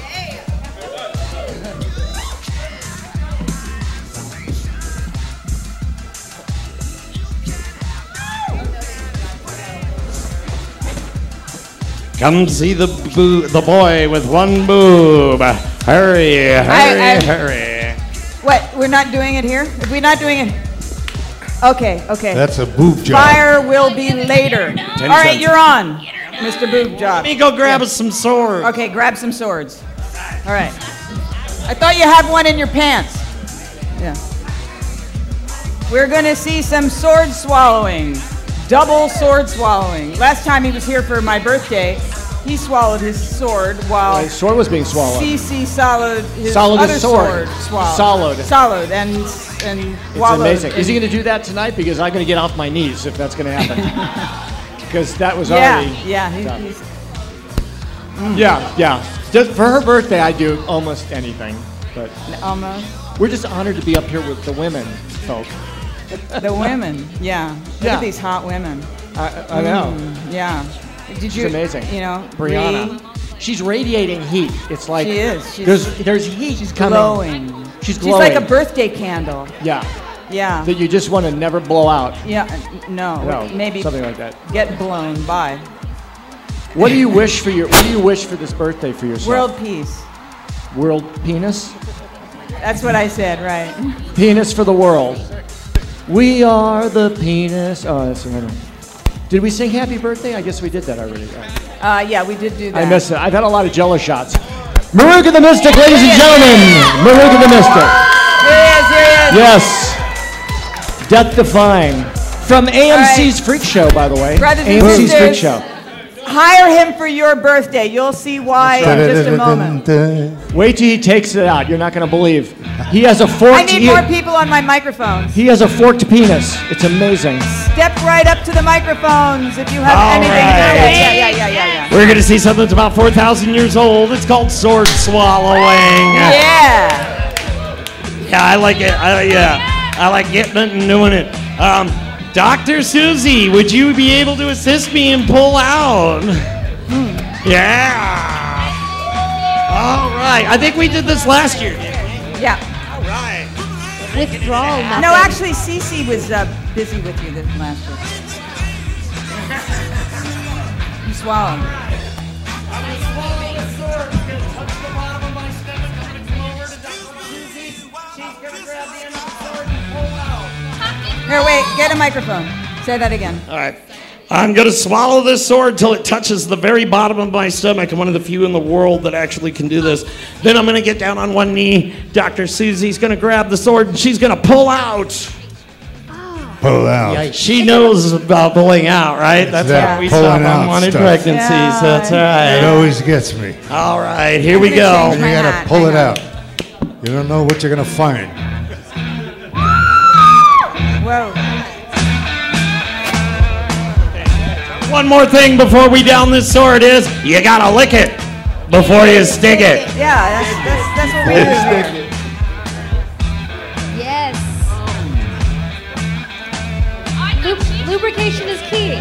Come see the boy with one boob. Hurry. What? We're not doing it here? If we're not doing it... Okay. That's a boob job. Fire will be later. All right, you're on, Mr. Boob Job. Let me go grab us some swords. Okay, grab some swords. All right. I thought you had one in your pants. Yeah. We're going to see some sword swallowing. Double sword swallowing. Last time he was here for my birthday, he swallowed his sword while his sword was being swallowed. CC swallowed his Swallowed other his sword. Swallowed and It's wallowed. amazing. Is he going to do that tonight? Because I'm going to get off my knees if that's going to happen. Because that was already Yeah. done. Yeah. Just for her birthday, I do almost anything. But Almost. we're just honored to be up here with the women, folk. The women, yeah. Look at these hot women. I know. Yeah. She's amazing. You know, Brianna. She's radiating heat. It's like She is. There's heat. She's coming. glowing. She's glowing. She's like a birthday candle. Yeah. Yeah. That you just want to never blow out. Yeah. No. Maybe something like that. Get blown by. What do you wish for this birthday for yourself? World peace. World penis? That's what I said, right? Penis for the world. We are the penis. Oh, that's another one. Did we sing happy birthday? I guess we did that already. Yeah, we did do that. I missed it. I've had a lot of Jello shots. Maruga the Mystic, ladies and gentlemen. Maruga the Mystic. Here he is. Yes. Death Defying. From AMC's Freak Show, by the way. Brothers and AMC's sisters, Freak Show. Hire him for your birthday. You'll see why in just a moment. Wait till he takes it out. You're not going to believe. He has a forked... I need more people on my microphones. He has a forked penis. It's amazing. Step right up to the microphones if you have All anything right. to say. Yeah. We're going to see something that's about 4,000 years old. It's called sword swallowing. Yeah. Yeah, I like it. I like getting it and doing it. Dr. Susie, would you be able to assist me and pull out? Yeah. All right. I think we did this last year. Yeah. All right. Withdrawal method. No, actually, Cece was busy with you this last year. You swallowed. Here, wait, get a microphone. Say that again. All right. I'm going to swallow this sword till it touches the very bottom of my stomach. I'm one of the few in the world that actually can do this. Then I'm going to get down on one knee. Dr. Susie's going to grab the sword and she's going to pull out. Pull out. She knows about pulling out, right? That's how we stop unwanted pregnancies. Yeah, that's right. It always gets me. All right, here we go. You got to pull it out. You don't know what you're going to find. Whoa. One more thing before we down this sword is you gotta lick it before you stick it. Yeah, that's what we do here. Yes. Lubrication is key.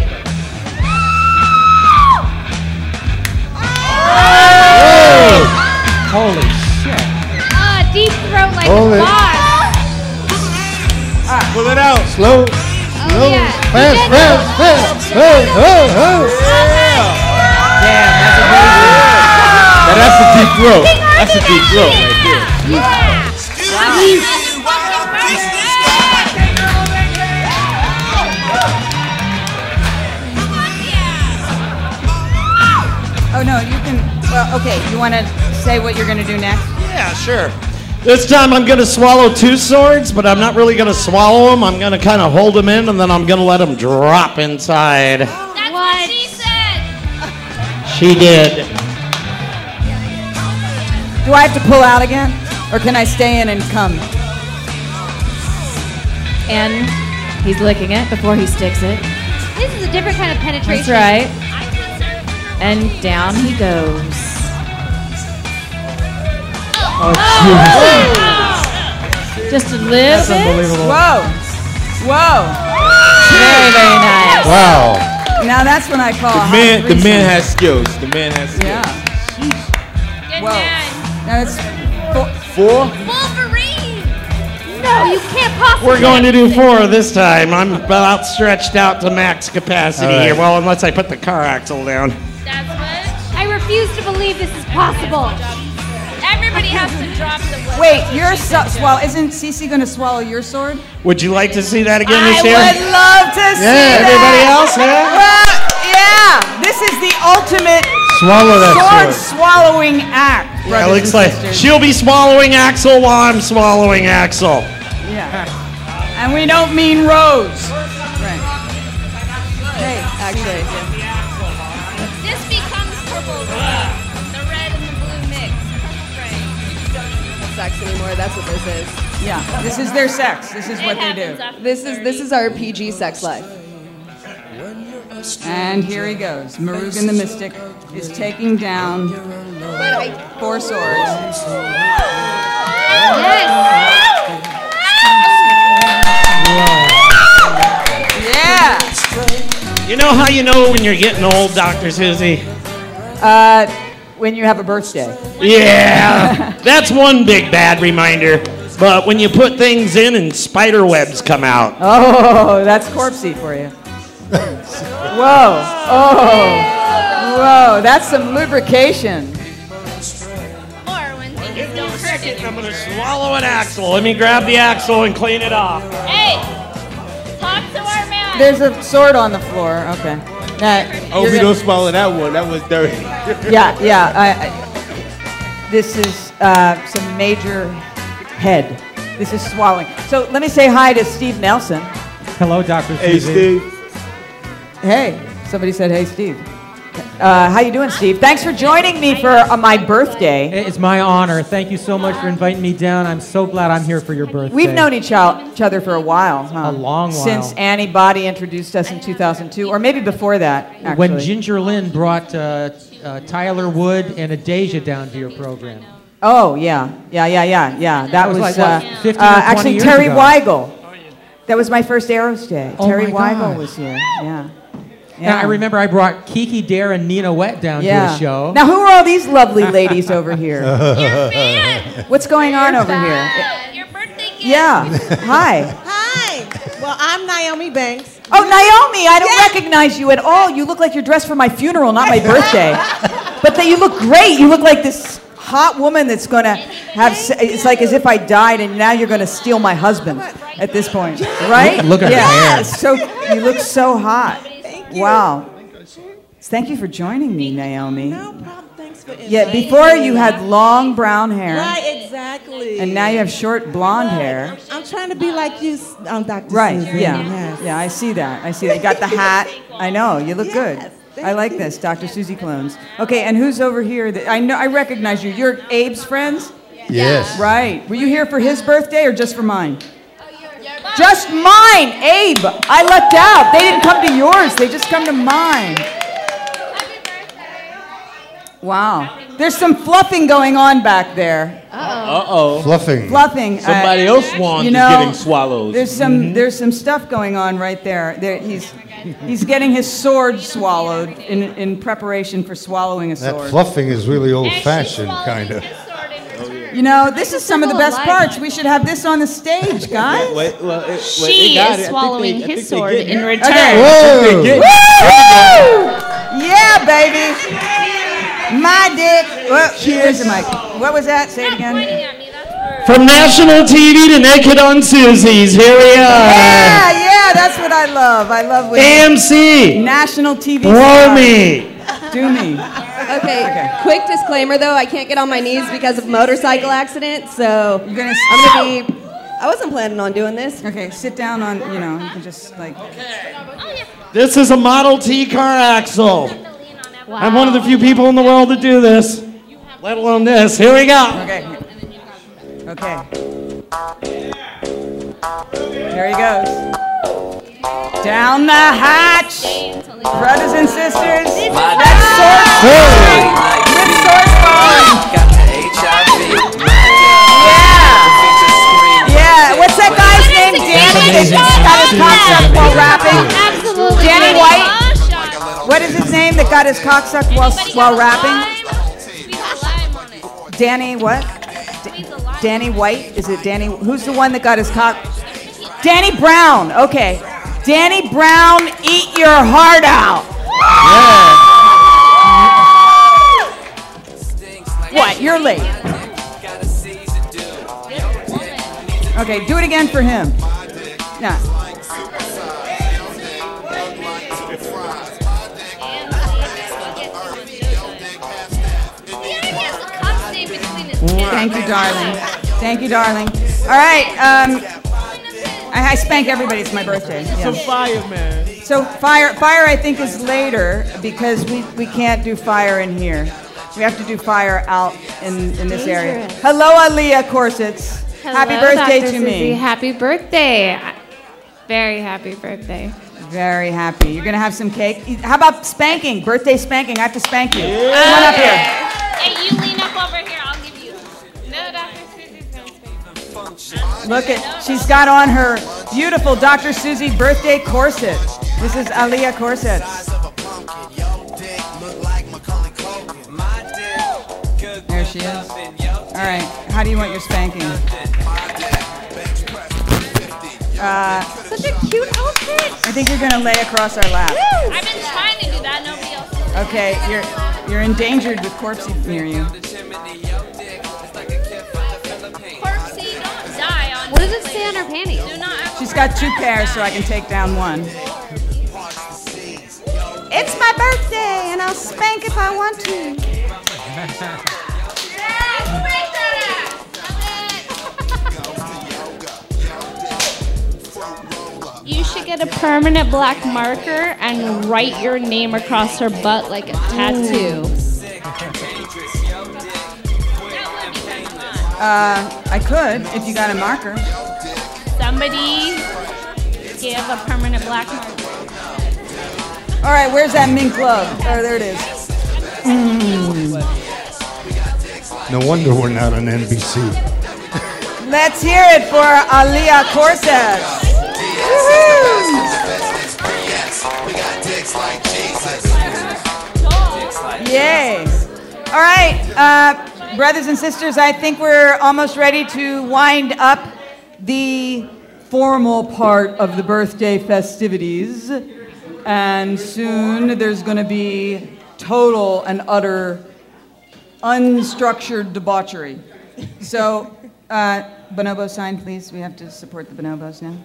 Holy shit. Deep throat like Hold a it. boss. Pull it out. Slow. Slow. yeah. Fast. Hey. Now that's a deep throat. That's a deep throat right there. Oh, no, you can. Well, okay, you want to say what you're going to do next? Yeah, sure. This time I'm going to swallow two swords, but I'm not really going to swallow them. I'm going to kind of hold them in, and then I'm going to let them drop inside. That's what she said. She did. Do I have to pull out again? Or can I stay in and come? And he's licking it before he sticks it. This is a different kind of penetration. That's right. And down he goes. Oh, Just a little That's bit. unbelievable. Whoa. Very, very nice. Wow. Now that's when I call a hot The threesome. man has skills. The man has skills. Yeah. Whoa. Now it's Four? Wolverine! No, you can't possibly. We're going to do 4 this time. I'm about stretched out to max capacity All right. here. Well, unless I put the car axle down. That's what? I refuse to believe this is possible. Everybody has to drop the weight. Wait, your swallow. Isn't Cece going to swallow your sword? Would you like to see that again, I Michelle? would love to see that. Everybody else, yeah? Well, yeah. This is the ultimate Swallow that sword sword. swallowing act. Yeah, it brothers looks and like sisters. she'll be swallowing Axel while I'm swallowing Axel. Yeah. And we don't mean Rose. Right. Hey, actually. This becomes purple rain. The red and the blue mix. Right. Sex anymore. That's what this is. Yeah. This is their sex. This is what they do. This is our PG sex life. And here he goes. Murugan the Mystic is taking down 4 swords. Yeah. You know how you know when you're getting old, Dr. Susie? When you have a birthday. Yeah, that's one big bad reminder. But when you put things in and spider webs come out. Oh, that's corpsey for you. Whoa. Oh. Whoa, that's some lubrication. I'm going to swallow an axle. Let me grab the axle and clean it off. Hey, talk to our man. There's a sword on the floor. Okay. Oh, we don't swallow that one. That was dirty. Yeah. This is some major head. This is swallowing. So let me say hi to Steve Nelson. Hello, Dr. Hey, Susie. Steve. Hey, somebody said, hey, Steve. How you doing, Steve? Thanks for joining me for my birthday. It's my honor. Thank you so much for inviting me down. I'm so glad I'm here for your birthday. We've known each other for a while, huh? A long while. Since Annie Body introduced us in 2002, or maybe before that, actually. When Ginger Lynn brought Tyler Wood and Adesia down to your program. Oh, yeah. That was like, what, 15 or 20 actually years Terry ago. Weigel. That was my first Arrows Day. Oh Terry my Weigel gosh. was here. Yeah. And I remember I brought Kiki Dare and Nina Wet down to the show. Now, who are all these lovely ladies over here? What's going on over here? Your birthday gift. Yeah. Hi. Hi. Well, I'm Naomi Banks. Oh, Naomi, I don't recognize you at all. You look like you're dressed for my funeral, not my birthday. But you look great. You look like this hot woman that's going to have... It's like as if I died and now you're going to steal my husband at this point. Right? Look at her hair. So, you look so hot. Wow. Thank you for joining me, Naomi. No problem. Thanks for inviting Yeah, before you had long brown hair. Right, exactly. And now you have short blonde hair. I'm trying to be like you, Dr. Right, Susan. yeah. Yes. Yeah, I see that. You got the hat. I know, you look good. I like this, Dr. Susie Clones. Okay, and who's over here? I recognize you. You're Abe's friends? Yes. Right. Were you here for his birthday or just for mine? Just mine, Abe. I lucked out. They didn't come to yours. They just come to mine. Wow. There's some fluffing going on back there. Uh-oh. Fluffing. Fluffing. Somebody else wand is getting swallowed. There's some stuff going on right there. He's getting his sword swallowed in preparation for swallowing a sword. That fluffing is really old-fashioned, kind of. You know, this is some of the best parts. We should have this on the stage, guys. She is swallowing his sword in return. Okay. Whoa. Woo! Yeah, baby. My dick. Here's the mic. What was that? Say it again. From national TV to Naked on Susie's, here we are. Yeah, that's what I love. I love when AMC. National TV. Blow me. Do me. Okay, quick disclaimer though, I can't get on my knees because of motorcycle accident, so I'm gonna be. I wasn't planning on doing this. Okay, sit down on, you can just like. This is a Model T car axle. I'm one of the few people in the world that do this, let alone this. Here we go. Okay. There he goes. Down the hatch, brothers and sisters. That's sword sparring. With sword sparring. Yeah. What's that guy's name? Danny that got his cock sucked while rapping. Absolutely. Danny White. What is his name that got his cock sucked while rapping? Danny what? Danny White? Is it Danny? Who's the one that got his cock? Danny Brown. Okay. Danny Brown, eat your heart out. Yeah. What? You're late. Okay, do it again for him. Yeah. Thank you, darling. Thank you, darling. All right. I spank everybody. It's my birthday. Yeah. Some fire, man. So fire, I think, is later because we can't do fire in here. We have to do fire out in this area. Hello, Aaliyah Corsets. Hello, Happy birthday Dr. to Susie. me. Happy birthday. Very happy birthday. Very happy. You're going to have some cake. How about spanking? Birthday spanking. I have to spank you. Come on up here. Hey, you lean up over here. I'll give you. No, Dr. Susie's going to spank. Look at, she's got on her beautiful Dr. Susie birthday corset. This is Aaliyah Corsets. There she is. All right. How do you want your spanking? Such a cute outfit. I think you're going to lay across our lap. I've been trying to do that. Nobody else is. Okay, you're endangered with corpsey near you. Corpsey, don't die on What does it say on her panties? Do not ever She's got 2 pairs, so I can take down one. It's my birthday, and I'll spank if I want to. You should get a permanent black marker and write your name across her butt like a tattoo. I could, if you got a marker. Somebody give a permanent black marker. All right, where's that mink glove? Oh, there it is. No wonder we're not on NBC. Let's hear it for Aaliyah Corsets. Yay. All right, brothers and sisters, I think we're almost ready to wind up the formal part of the birthday festivities. And soon there's going to be total and utter unstructured debauchery. So, bonobo sign, please. We have to support the bonobos now.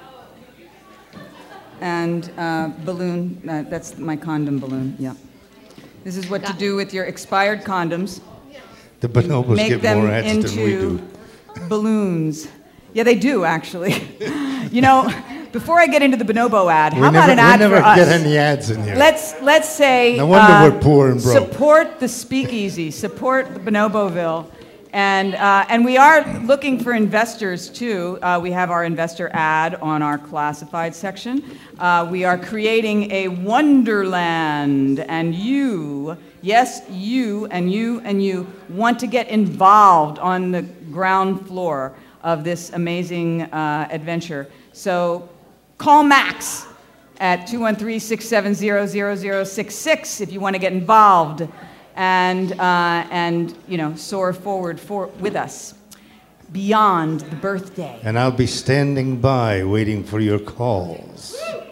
And balloon, that's my condom balloon, yeah. This is what to do with your expired condoms. The bonobos Make get them more ads than we into do. balloons. Yeah, they do, actually. You know, before I get into the bonobo ad, how We about an ad never for us? get any ads in here. Let's say No wonder we're poor and broke. Support the Speakeasy, support the Bonoboville, and we are looking for investors too. We have our investor ad on our classified section. We are creating a wonderland, and you, yes, you and you and you want to get involved on the ground floor of this amazing adventure. So call Max at 213-670-0066 if you want to get involved and you know, soar forward with us beyond the birthday. And I'll be standing by waiting for your calls.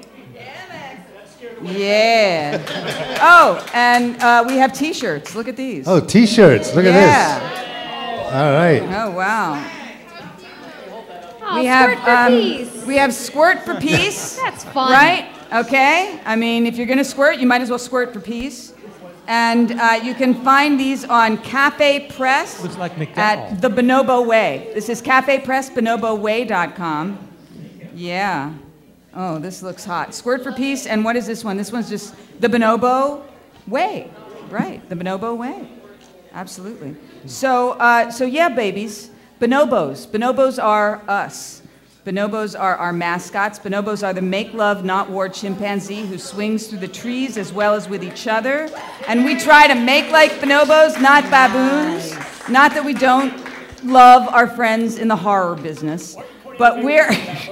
Yeah. Oh, and we have T-shirts. Look at these. Oh, T-shirts. Look at this. All right. Oh, wow. Oh, Squirt for Peace. We have Squirt for Peace. That's fun. Right? Okay. I mean, if you're going to squirt, you might as well squirt for peace. And you can find these on Cafe Press Looks like at the Bonobo Way. This is Cafe Press, bonoboway.com. Yeah. Oh, this looks hot. Squirt for Peace. And what is this one? This one's just the Bonobo Way. Right. The Bonobo Way. Absolutely. So yeah, babies. Bonobos. Bonobos are us. Bonobos are our mascots. Bonobos are the make-love, not-war chimpanzee who swings through the trees as well as with each other. And we try to make like bonobos, not baboons. Not that we don't love our friends in the horror business, but we're...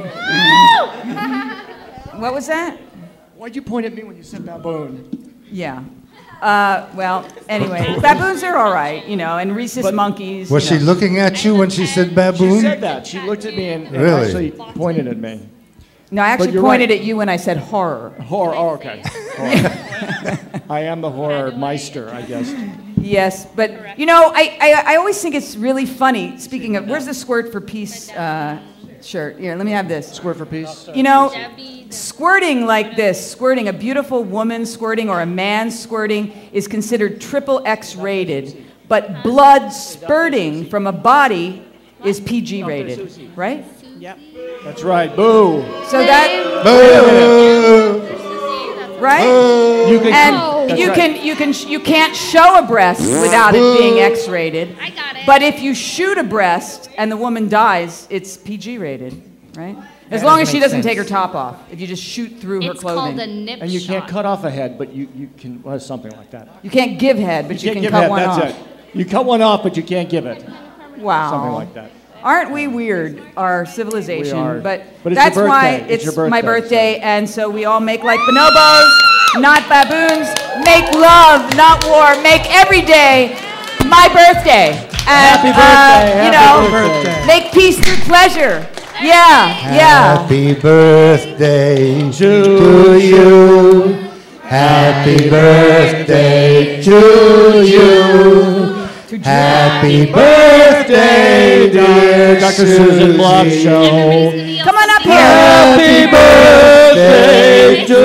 What was that? Why'd you point at me when you said baboon? Yeah. Well, anyway, baboons are all right, you know, and rhesus monkeys. Was she looking at you when she said baboon? She said that. She looked at me and Really? actually pointed at me. No, I actually pointed at you when I said horror. Horror, oh, okay. Horror. I am the horror meister, I guess. Yes, but, you know, I always think it's really funny. Speaking of, where's the Squirt for Peace shirt? Here, let me have this. Squirt for Peace? You know, squirting like this, squirting, a beautiful woman squirting or a man squirting is considered XXX rated, but blood spurting from a body is PG rated, right? Yep. That's right. Boo. So that... Boo. Right? You can, and you can't show a breast without it being X-rated. I got it. But if you shoot a breast and the woman dies, it's PG rated, right? As long as she doesn't take her top off. If you just shoot through her It's called clothing. a nip And you can't shot. cut off a head, but you can, well, something like that. You can't give head, but you can't can give cut head, one that's off. it. You cut one off, but you can't give it. Wow. Something like that. Aren't we weird, our civilization? We are. But But it's that's your why birthday. It's it's your my birthday, birthday, and so we all make like bonobos, not baboons. Make love, not war. Make every day my birthday. And, Happy birthday, you happy know, birthday. make peace through pleasure. Yeah, yeah. Happy birthday to you. Happy birthday to you. Happy birthday, dear Dr. Susan Block Show. Come on up here. Happy birthday to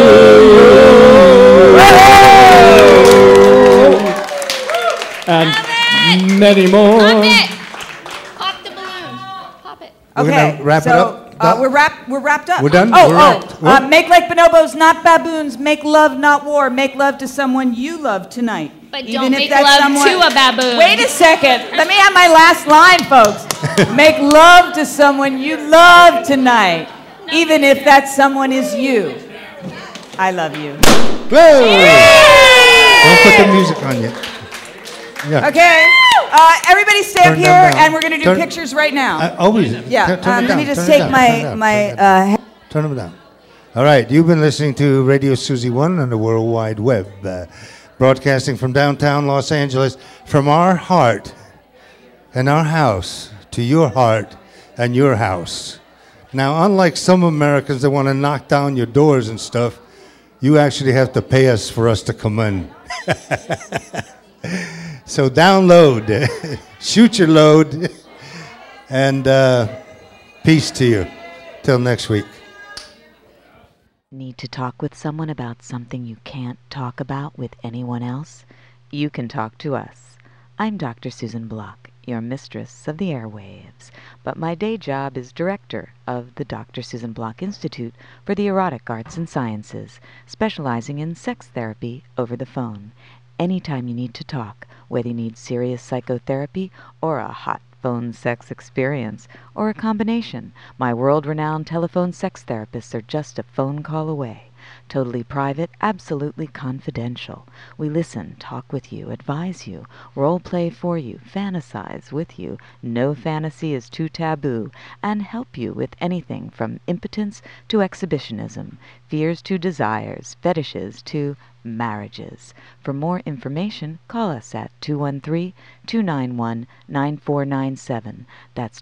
you. And many more. Pop the balloon. Pop it. We're Okay, gonna wrap it so, up. We're wrapped up. We're done? Oh, We're wrapped. What? make like bonobos, not baboons. Make love, not war. Make love to someone you love tonight. But Even don't if make that's love someone- to a baboon. Wait a second. Let me have my last line, folks. Make love to someone you love tonight, even if that someone is you. I love you. Don't put the music on yet. Yeah. Okay. Everybody stay Turn up them here, down. and we're going to do Turn- pictures right now. Always. Yeah. Turn it Let down, me just turn it take down, my turn it down, turn them down. All right, you've been listening to Radio Susie One on the World Wide Web, broadcasting from downtown Los Angeles, from our heart and our house to your heart and your house. Now, unlike some Americans that want to knock down your doors and stuff, you actually have to pay us for us to come in. So download, shoot your load, and peace to you. Till next week. Need to talk with someone about something you can't talk about with anyone else? You can talk to us. I'm Dr. Susan Block, your mistress of the airwaves, but my day job is director of the Dr. Susan Block Institute for the Erotic Arts and Sciences, specializing in sex therapy over the phone. Anytime you need to talk, whether you need serious psychotherapy or a hot phone sex experience, or a combination, my world-renowned telephone sex therapists are just a phone call away. Totally private, absolutely confidential. We listen, talk with you, advise you, role play for you, fantasize with you, no fantasy is too taboo, and help you with anything from impotence to exhibitionism, fears to desires, fetishes to marriages. For more information, call us at 213-291-9497. That's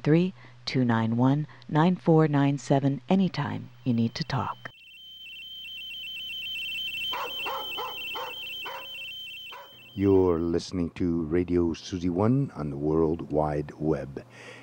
213-291-9497 anytime you need to talk. You're listening to Radio Susie One on the World Wide Web.